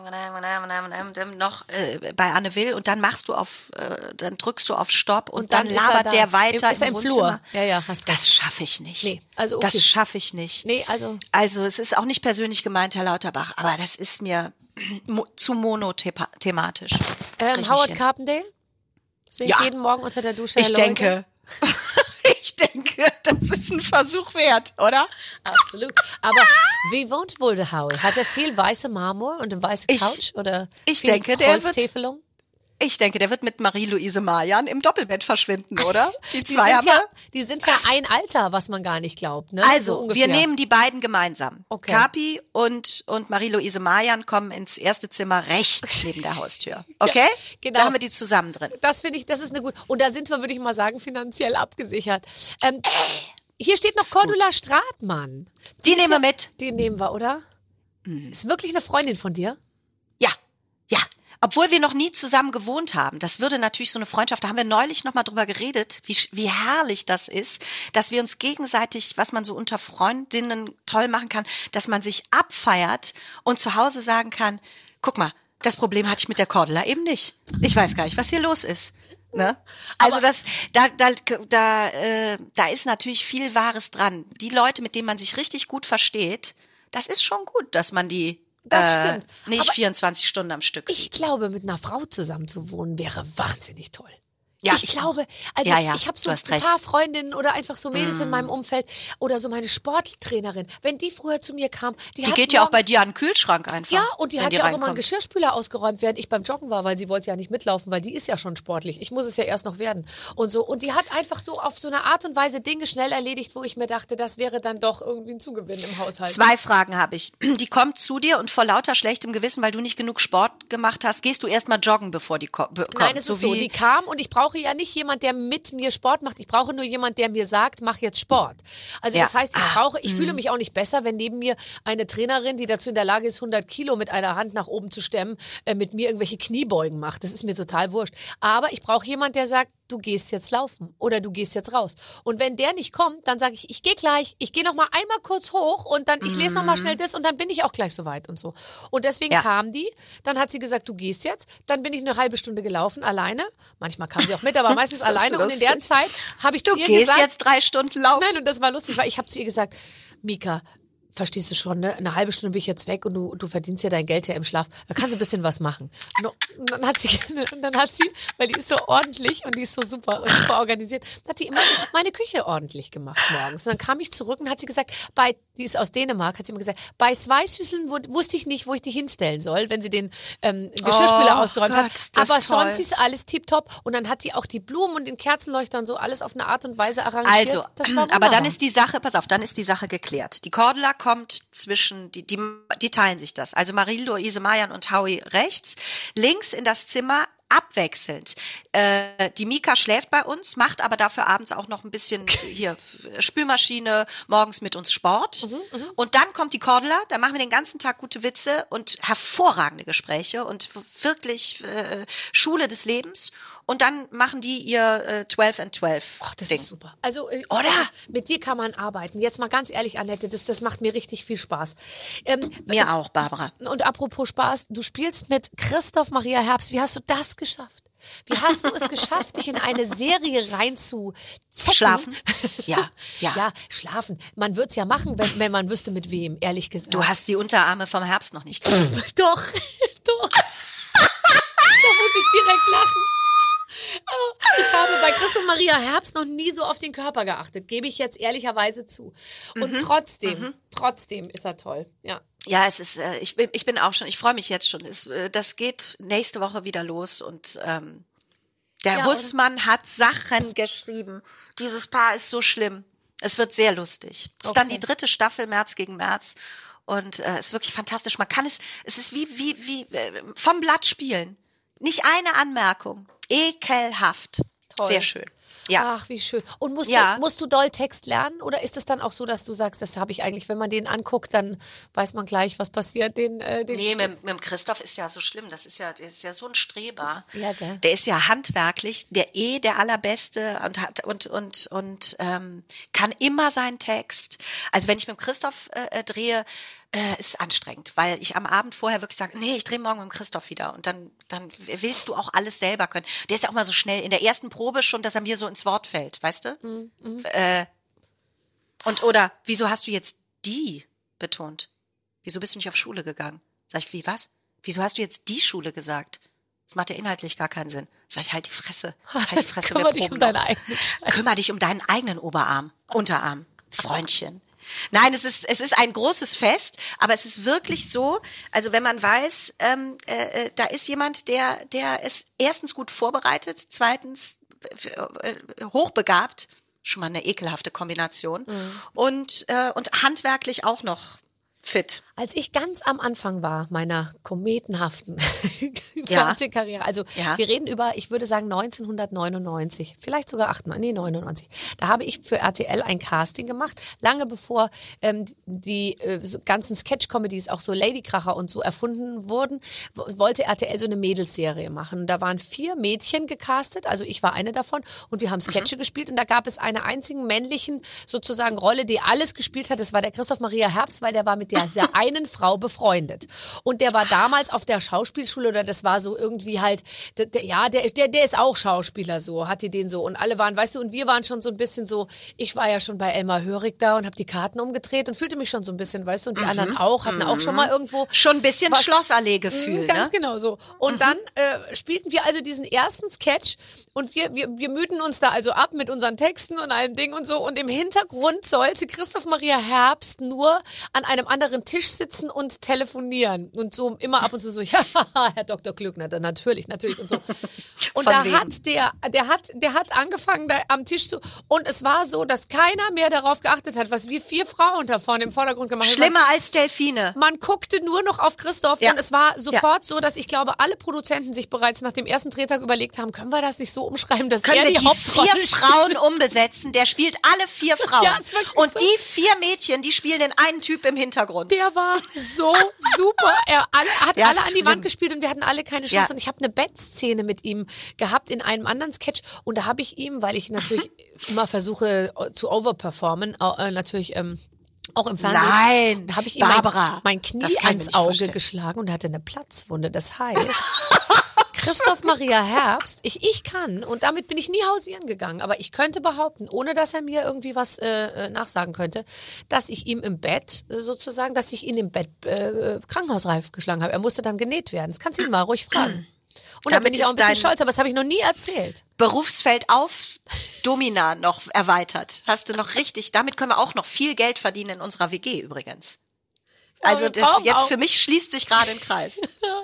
noch äh, bei Anne Will und dann machst du auf, äh, dann drückst du auf Stopp und, Und dann dann, ist er labert da. der weiter Ist er im im Wohnzimmer. Flur. Ja, ja, hast recht. Das schaffe ich nicht. Nee, also okay. Das schaffe ich nicht. Nee, also Also es ist auch nicht persönlich gemeint, Herr Lauterbach, aber das ist mir mo zu monothematisch. ähm, Howard Carpendale singt Ja. jeden Morgen unter der Dusche Ich Hello denke, ich denke, das ist ein Versuch wert, oder? Absolut. Aber wie wohnt wohl der Howie? Hat er viel weiße Marmor und eine weiße Ich- Couch? Oder ich viel denke, der wird- Holztäfelung? Ich denke, der wird mit Marie-Louise Mayan im Doppelbett verschwinden, oder? Die Die zwei sind, haben ja, wir. die sind ja ein Alter, was man gar nicht glaubt. Ne? Also, so ungefähr. wir nehmen die beiden gemeinsam. Okay. Kapi und, und Marie-Louise Mayan kommen ins erste Zimmer rechts neben der Haustür. Okay? genau. Da haben wir die zusammen drin. Das finde ich, das ist eine gut. Und da sind wir, würde ich mal sagen, finanziell abgesichert. Ähm, hier steht noch Cordula Stratmann. Die ist nehmen wir ja- mit. Die nehmen wir, oder? Mhm. Ist wirklich eine Freundin von dir? Ja, ja. Obwohl wir noch nie zusammen gewohnt haben. Das würde natürlich so eine Freundschaft, da haben wir neulich noch mal drüber geredet, wie, wie herrlich das ist, dass wir uns gegenseitig, was man so unter Freundinnen toll machen kann, dass man sich abfeiert und zu Hause sagen kann, guck mal, das Problem hatte ich mit der Cordula eben nicht. Ich weiß gar nicht, was hier los ist. Ne? Also das, da, da, da, äh, da ist natürlich viel Wahres dran. Die Leute, mit denen man sich richtig gut versteht, das ist schon gut, dass man die Das äh, stimmt. nicht Aber vierundzwanzig Stunden am Stück Ich sieht. glaube, mit einer Frau zusammen zu wohnen wäre wahnsinnig toll. Ja, ich, ich glaube, also Ja, ja, ich habe so du ein hast recht. paar Freundinnen oder einfach so Mädels in meinem Umfeld oder so meine Sporttrainerin, wenn die früher zu mir kam, die, Die hat geht ja auch bei morgens- dir an den Kühlschrank einfach. Ja, und die wenn hat die ja auch immer einen reinkommt. Geschirrspüler ausgeräumt, während ich beim Joggen war, weil sie wollte ja nicht mitlaufen, weil die ist ja schon sportlich. Ich muss es ja erst noch werden. Und so. Und die hat einfach so auf so eine Art und Weise Dinge schnell erledigt, wo ich mir dachte, das wäre dann doch irgendwie ein Zugewinn im Haushalt. Zwei Fragen habe ich. Die kommt zu dir und vor lauter schlechtem Gewissen, weil du nicht genug Sport gemacht hast, gehst du erst mal joggen, bevor die ko- be- kommt. Nein, es so ist so, wie- die kam und ich brauche ja nicht jemand, der mit mir Sport macht. Ich brauche nur jemand, der mir sagt, mach jetzt Sport. Also Ja. das heißt, ich Ah, brauche, ich fühle mich auch nicht besser, wenn neben mir eine Trainerin, die dazu in der Lage ist, hundert Kilo mit einer Hand nach oben zu stemmen, äh, mit mir irgendwelche Kniebeugen macht. Das ist mir total wurscht. Aber ich brauche jemand, der sagt, du gehst jetzt laufen oder du gehst jetzt raus. Und wenn der nicht kommt, dann sage ich, ich gehe gleich, ich gehe noch mal einmal kurz hoch und dann, ich lese noch mal schnell das und dann bin ich auch gleich soweit und so. Und deswegen Ja. kam die, dann hat sie gesagt, du gehst jetzt, dann bin ich eine halbe Stunde gelaufen, alleine. Manchmal kam sie auch mit, aber meistens Ist das alleine. Und in der lustig. Zeit habe ich Du zu ihr gehst gesagt, jetzt drei Stunden laufen. nein, und das war lustig, weil ich habe zu ihr gesagt, Mika, verstehst du schon, ne? Eine halbe Stunde bin ich jetzt weg und du, du verdienst ja dein Geld ja im Schlaf. Da kannst du ein bisschen was machen. No, und dann hat sie, und dann hat sie, weil die ist so ordentlich und die ist so super und super organisiert, hat die immer meine Küche ordentlich gemacht morgens. Und dann kam ich zurück und hat sie gesagt, bei, die ist aus Dänemark, hat sie immer gesagt, bei Zweisüsseln wu- wusste ich nicht, wo ich die hinstellen soll, wenn sie den ähm, Geschirrspüler Oh ausgeräumt Gott, hat. ist das Aber toll. sonst ist alles tipptopp. Und dann hat sie auch die Blumen und den Kerzenleuchter und so alles auf eine Art und Weise arrangiert. Also, das war aber dann wunderbar. ist die Sache, pass auf, dann ist die Sache geklärt. Die Cordula kommt zwischen, die, die, die teilen sich das. Also Marie-Louise Mayan und Howie rechts, links in das Zimmer abwechselnd. Äh, die Mika schläft bei uns, macht aber dafür abends auch noch ein bisschen hier Spülmaschine, morgens mit uns Sport. Und dann kommt die Cordula, da machen wir den ganzen Tag gute Witze und hervorragende Gespräche und wirklich äh, Schule des Lebens. Und dann machen die ihr äh, zwölf and zwölf Ach, das Ding. ist super. Also, äh, Oder? mit dir kann man arbeiten. Jetzt mal ganz ehrlich, Annette, das, das macht mir richtig viel Spaß. Ähm, Mir auch, Barbara. Und apropos Spaß, du spielst mit Christoph Maria Herbst. Wie hast du das geschafft? Wie hast du es geschafft, dich in eine Serie reinzuzecken? Schlafen? Ja, ja. Ja, schlafen. Man würde es ja machen, wenn, wenn man wüsste, mit wem, ehrlich gesagt. Du hast die Unterarme vom Herbst noch nicht gesehen. Doch, doch. Da muss ich direkt lachen. Ich habe bei Christoph Maria Herbst noch nie so auf den Körper geachtet, gebe ich jetzt ehrlicherweise zu. Und trotzdem, trotzdem ist er toll. Ja. Ja, es ist, äh, ich, bin- ich bin auch schon, ich freue mich jetzt schon. Es, äh, das geht nächste Woche wieder los und ähm, der Ja, Hussmann hat Sachen geschrieben. Dieses Paar ist so schlimm. Es wird sehr lustig. Es ist dann Okay. die dritte Staffel, März gegen März. Und äh, es ist wirklich fantastisch. Man kann es, es ist wie, wie, wie äh, vom Blatt spielen. Nicht eine Anmerkung. Ekelhaft. Toll. Sehr schön. Ja. Ach, wie schön. Und musst, Ja. du, musst du doll Text lernen? Oder ist es dann auch so, dass du sagst, das habe ich eigentlich, wenn man den anguckt, dann weiß man gleich, was passiert? Den, äh, den Nee, mit, mit dem Christoph ist ja so schlimm. Das ist ja, der ist ja so ein Streber. Ja, gell. Der ist ja handwerklich, der eh der allerbeste und hat und und und ähm, kann immer seinen Text. Also wenn ich mit dem Christoph äh, äh, drehe, äh, ist anstrengend, weil ich am Abend vorher wirklich sage, nee, ich drehe morgen mit dem Christoph wieder und dann dann willst du auch alles selber können. Der ist ja auch mal so schnell in der ersten Probe schon, dass er mir so ins Wort fällt, weißt du? Mhm, Äh, und oder wieso hast du jetzt die betont? Wieso bist du nicht auf Schule gegangen? Sag ich, wie was? Wieso hast du jetzt die Schule gesagt? Das macht ja inhaltlich gar keinen Sinn. Sag ich, halt die Fresse. Halt die Fresse, wir Kümmer dich proben um deine noch. eigene Scheiße. Kümmer dich um deinen eigenen Oberarm, Unterarm, Freundchen. Nein, es ist, es ist ein großes Fest, aber es ist wirklich so, also wenn man weiß, ähm, äh, äh, da ist jemand, der, der ist erstens gut vorbereitet, zweitens äh, äh, hochbegabt, schon mal eine ekelhafte Kombination, und, äh, und handwerklich auch noch fit. Als ich ganz am Anfang war, meiner kometenhaften Ja. Fernsehkarriere, also Ja. wir reden über, ich würde sagen neunzehnhundertneunundneunzig, vielleicht sogar achtundneunzig, nee, neunundneunzig. Da habe ich für R T L ein Casting gemacht, lange bevor ähm, die äh, so ganzen Sketch-Comedies, auch so Ladykracher und so erfunden wurden, wo- wollte R T L so eine Mädelsserie machen. Und da waren vier Mädchen gecastet, also ich war eine davon und wir haben Sketche gespielt und da gab es einen einzigen männlichen sozusagen Rolle, die alles gespielt hat, das war der Christoph Maria Herbst, weil der war mit mit dieser einen Frau befreundet. Und der war damals auf der Schauspielschule oder das war so irgendwie halt, der, der, ja, der, der, der ist auch Schauspieler so, hatte den so. Und alle waren, weißt du, und wir waren schon so ein bisschen so, ich war ja schon bei Elmar Hörig da und habe die Karten umgedreht und fühlte mich schon so ein bisschen, weißt du, und die mhm. anderen auch, hatten mhm. auch schon mal irgendwo. Schon ein bisschen Schlossallee-Gefühl, Ganz ne? genau so. Und mhm. dann äh, spielten wir also diesen ersten Sketch und wir, wir, wir müden uns da also ab mit unseren Texten und allem Ding und so. Und im Hintergrund sollte Christoph Maria Herbst nur an einem anderen Tisch sitzen und telefonieren. Und so immer ab und zu so, ja, Herr Doktor Klöckner, dann natürlich, natürlich und so. Und Von da wem? hat der, der hat, der hat angefangen da am Tisch zu, und es war so, dass keiner mehr darauf geachtet hat, was wir vier Frauen da vorne im Vordergrund gemacht haben. Schlimmer als Delfine. Man guckte nur noch auf Christoph Ja. und es war sofort Ja. so, dass ich glaube, alle Produzenten sich bereits nach dem ersten Drehtag überlegt haben, können wir das nicht so umschreiben, dass Können er wir die, die Hauptrolle vier Frauen umbesetzen? Der spielt alle vier Frauen. Ja, ist wirklich und so. die vier Mädchen, die spielen den einen Typ im Hintergrund. Der war so super. Er alle, hat Ja, alle an die schlimm. Wand gespielt und wir hatten alle keine Chance. Ja. Und ich habe eine Bettszene mit ihm gehabt in einem anderen Sketch. Und da habe ich ihm, weil ich natürlich immer versuche äh, zu overperformen, äh, natürlich ähm, auch im Fernsehen, Nein, da habe ich ihm Barbara, mein, mein Knie das kann ich mir ans nicht Auge vorstellen. geschlagen und er hatte eine Platzwunde. Das heißt, Christoph Maria Herbst, ich, ich kann, und damit bin ich nie hausieren gegangen, aber ich könnte behaupten, ohne dass er mir irgendwie was äh, nachsagen könnte, dass ich ihm im Bett äh, sozusagen, dass ich ihn im Bett äh, krankenhausreif geschlagen habe. Er musste dann genäht werden. Das kannst du ihn mal ruhig fragen. Und da Damit bin ich auch ein ist bisschen dein- stolz, aber das habe ich noch nie erzählt. Berufsfeld auf Domina noch erweitert. Hast du noch richtig, damit können wir auch noch viel Geld verdienen in unserer W G übrigens. Also wir das brauchen jetzt auch- für mich schließt sich gerade ein Kreis.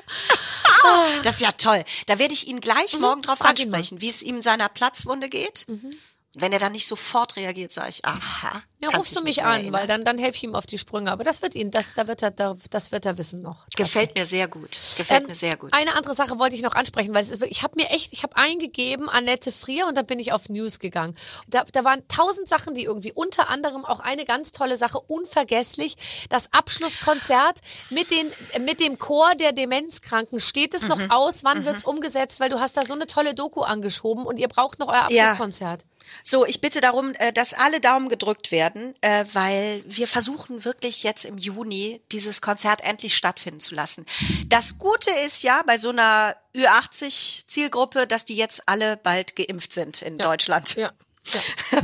Das ist ja toll. Da werde ich ihn gleich morgen drauf Frag ihn mal. ansprechen, wie es ihm seiner Platzwunde geht. Wenn er dann nicht sofort reagiert, sage ich, aha. Ja, kannst rufst dich du nicht mich mehr an, erinnern. weil dann, dann helfe ich ihm auf die Sprünge. Aber das wird ihn, das, da wird er, da, das wird er wissen noch. Gefällt mir sehr gut. Gefällt Ähm, mir sehr gut. Eine andere Sache wollte ich noch ansprechen, weil es ist, wirklich- ich habe mir echt, ich habe eingegeben Annette Frier und dann bin ich auf News gegangen. Da, da waren tausend Sachen, die irgendwie, unter anderem auch eine ganz tolle Sache, unvergesslich, das Abschlusskonzert mit, den, mit dem Chor der Demenzkranken. Steht es noch aus? Wann wird's umgesetzt? Weil du hast da so eine tolle Doku angeschoben und ihr braucht noch euer Ja. Abschlusskonzert. So, ich bitte darum, äh, dass alle Daumen gedrückt werden, äh, weil wir versuchen wirklich jetzt im Juni dieses Konzert endlich stattfinden zu lassen. Das Gute ist ja bei so einer Ü achtzig Zielgruppe, dass die jetzt alle bald geimpft sind in Deutschland. Ja. ja.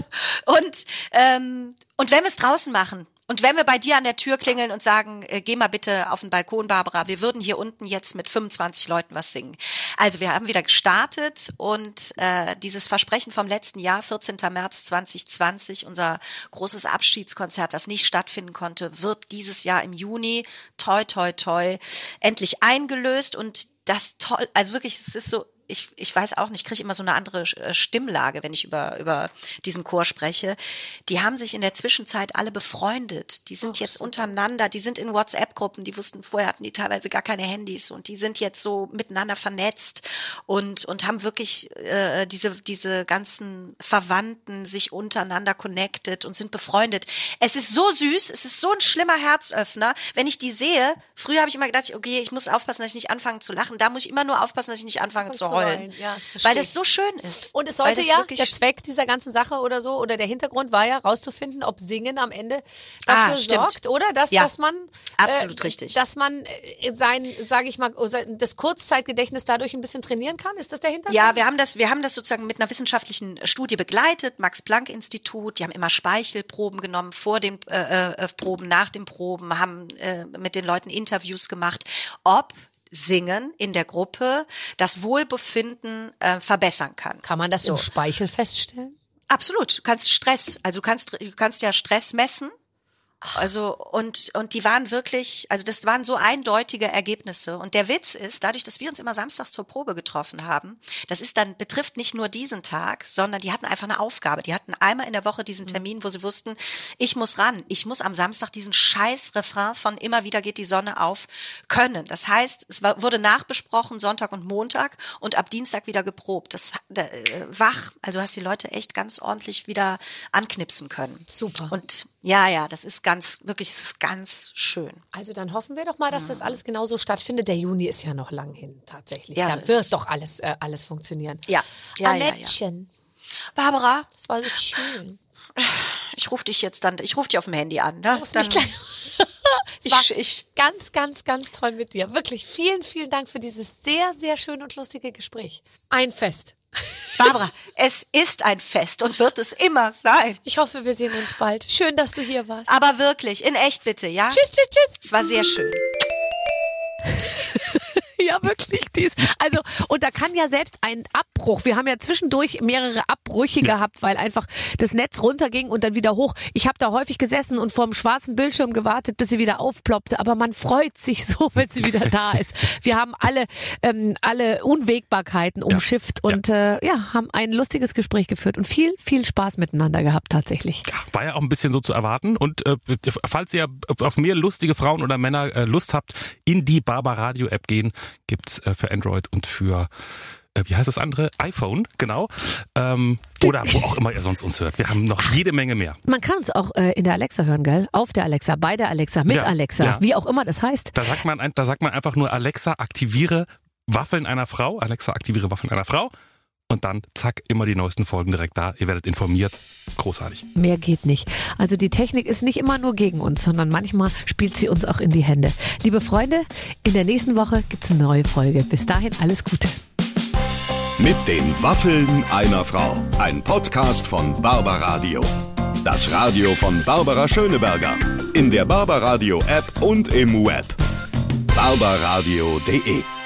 Und, ähm, und wenn wir es draußen machen und wenn wir bei dir an der Tür klingeln und sagen, äh, geh mal bitte auf den Balkon, Barbara, wir würden hier unten jetzt mit fünfundzwanzig Leuten was singen. Also wir haben wieder gestartet und äh, dieses Versprechen vom letzten Jahr, vierzehnten März zweitausendzwanzig, unser großes Abschiedskonzert, was nicht stattfinden konnte, wird dieses Jahr im Juni, toi, toi, toi, endlich eingelöst. Und das toll, also wirklich, es ist so, Ich, ich weiß auch nicht, ich kriege immer so eine andere äh, Stimmlage, wenn ich über, über diesen Chor spreche. Die haben sich in der Zwischenzeit alle befreundet. Die sind Ach, jetzt super. untereinander, die sind in WhatsApp-Gruppen, die wussten, vorher hatten die teilweise gar keine Handys und die sind jetzt so miteinander vernetzt und, und haben wirklich äh, diese, diese ganzen Verwandten sich untereinander connected und sind befreundet. Es ist so süß, es ist so ein schlimmer Herzöffner. Wenn ich die sehe, früher habe ich immer gedacht, okay, ich muss aufpassen, dass ich nicht anfange zu lachen. Da muss ich immer nur aufpassen, dass ich nicht anfange zu heulen. Ja, das verstehe Weil ich. das so schön ist. Und es Weil sollte das ja, wirklich- der Zweck dieser ganzen Sache oder so, oder der Hintergrund war ja, rauszufinden, ob Singen am Ende Ah, dafür stimmt. sorgt, oder? Dass, Ja. dass man, Absolut äh, richtig. dass man äh, sein, sage ich mal, sein- das Kurzzeitgedächtnis dadurch ein bisschen trainieren kann. Ist das der Hintergrund? Ja, wir haben das, wir haben das sozusagen mit einer wissenschaftlichen Studie begleitet, Max-Planck-Institut, die haben immer Speichelproben genommen, vor den äh, äh, Proben, nach den Proben, haben äh, mit den Leuten Interviews gemacht, ob Singen in der Gruppe das Wohlbefinden äh, verbessern kann. Kann man das So. im Speichel feststellen? Absolut. Du kannst Stress, also du kannst, du kannst ja Stress messen. Also, und, und die waren wirklich, also das waren so eindeutige Ergebnisse. Und der Witz ist, dadurch, dass wir uns immer samstags zur Probe getroffen haben, das ist dann, betrifft nicht nur diesen Tag, sondern die hatten einfach eine Aufgabe. Die hatten einmal in der Woche diesen Termin, wo sie wussten, ich muss ran. Ich muss am Samstag diesen scheiß Refrain von immer wieder geht die Sonne auf können. Das heißt, es war, wurde nachbesprochen, Sonntag und Montag und ab Dienstag wieder geprobt. Das, äh, wach, also hast die Leute echt ganz ordentlich wieder anknipsen können. Super. Und ja, ja, das ist ganz, wirklich, es ist ganz schön. Also dann hoffen wir doch mal, dass das alles genauso stattfindet. Der Juni ist ja noch lang hin, tatsächlich. Ja, da so ist wird es. doch alles, äh, alles funktionieren. Ja, ja, ja, ja. Annettchen, Barbara, das war so schön. ich rufe dich jetzt dann, ich rufe dich auf dem Handy an. Ne? Dann, es war ich, ich, ganz, ganz, ganz toll mit dir. Wirklich vielen, vielen Dank für dieses sehr, sehr schöne und lustige Gespräch. Ein Fest. Barbara, es ist ein Fest und wird es immer sein. Ich hoffe, wir sehen uns bald. Schön, dass du hier warst. Aber wirklich, in echt bitte, ja? Tschüss, tschüss, tschüss. Es war sehr schön. Ja, wirklich. Dies. Also, und da kann ja selbst ein Abbruch, wir haben ja zwischendurch mehrere Abbrüche ja. gehabt, weil einfach das Netz runterging und dann wieder hoch. Ich habe da häufig gesessen und vor dem schwarzen Bildschirm gewartet, bis sie wieder aufploppte, aber man freut sich so, wenn sie wieder da ist. Wir haben alle ähm, alle Unwägbarkeiten umschifft ja. und ja. Äh, ja, haben ein lustiges Gespräch geführt und viel, viel Spaß miteinander gehabt tatsächlich. Ja, war ja auch ein bisschen so zu erwarten und äh, falls ihr auf mehr lustige Frauen oder Männer äh, Lust habt, in die Barbaradio App gehen, gibt's äh, für Android und für, äh, wie heißt das andere? iPhone, genau. Ähm, oder wo auch immer ihr sonst uns hört. Wir haben noch jede Menge mehr. Man kann uns auch äh, in der Alexa hören, gell? Auf der Alexa, bei der Alexa, mit ja, Alexa, ja. wie auch immer das heißt. Da sagt man, da sagt man einfach nur Alexa, aktiviere Waffeln einer Frau. Alexa, aktiviere Waffeln einer Frau. Und dann, zack, immer die neuesten Folgen direkt da. Ihr werdet informiert. Großartig. Mehr geht nicht. Also die Technik ist nicht immer nur gegen uns, sondern manchmal spielt sie uns auch in die Hände. Liebe Freunde, in der nächsten Woche gibt's eine neue Folge. Bis dahin alles Gute. Mit den Waffeln einer Frau. Ein Podcast von Barbaradio. Das Radio von Barbara Schöneberger. In der Barbaradio App und im Web. barbaradio punkt de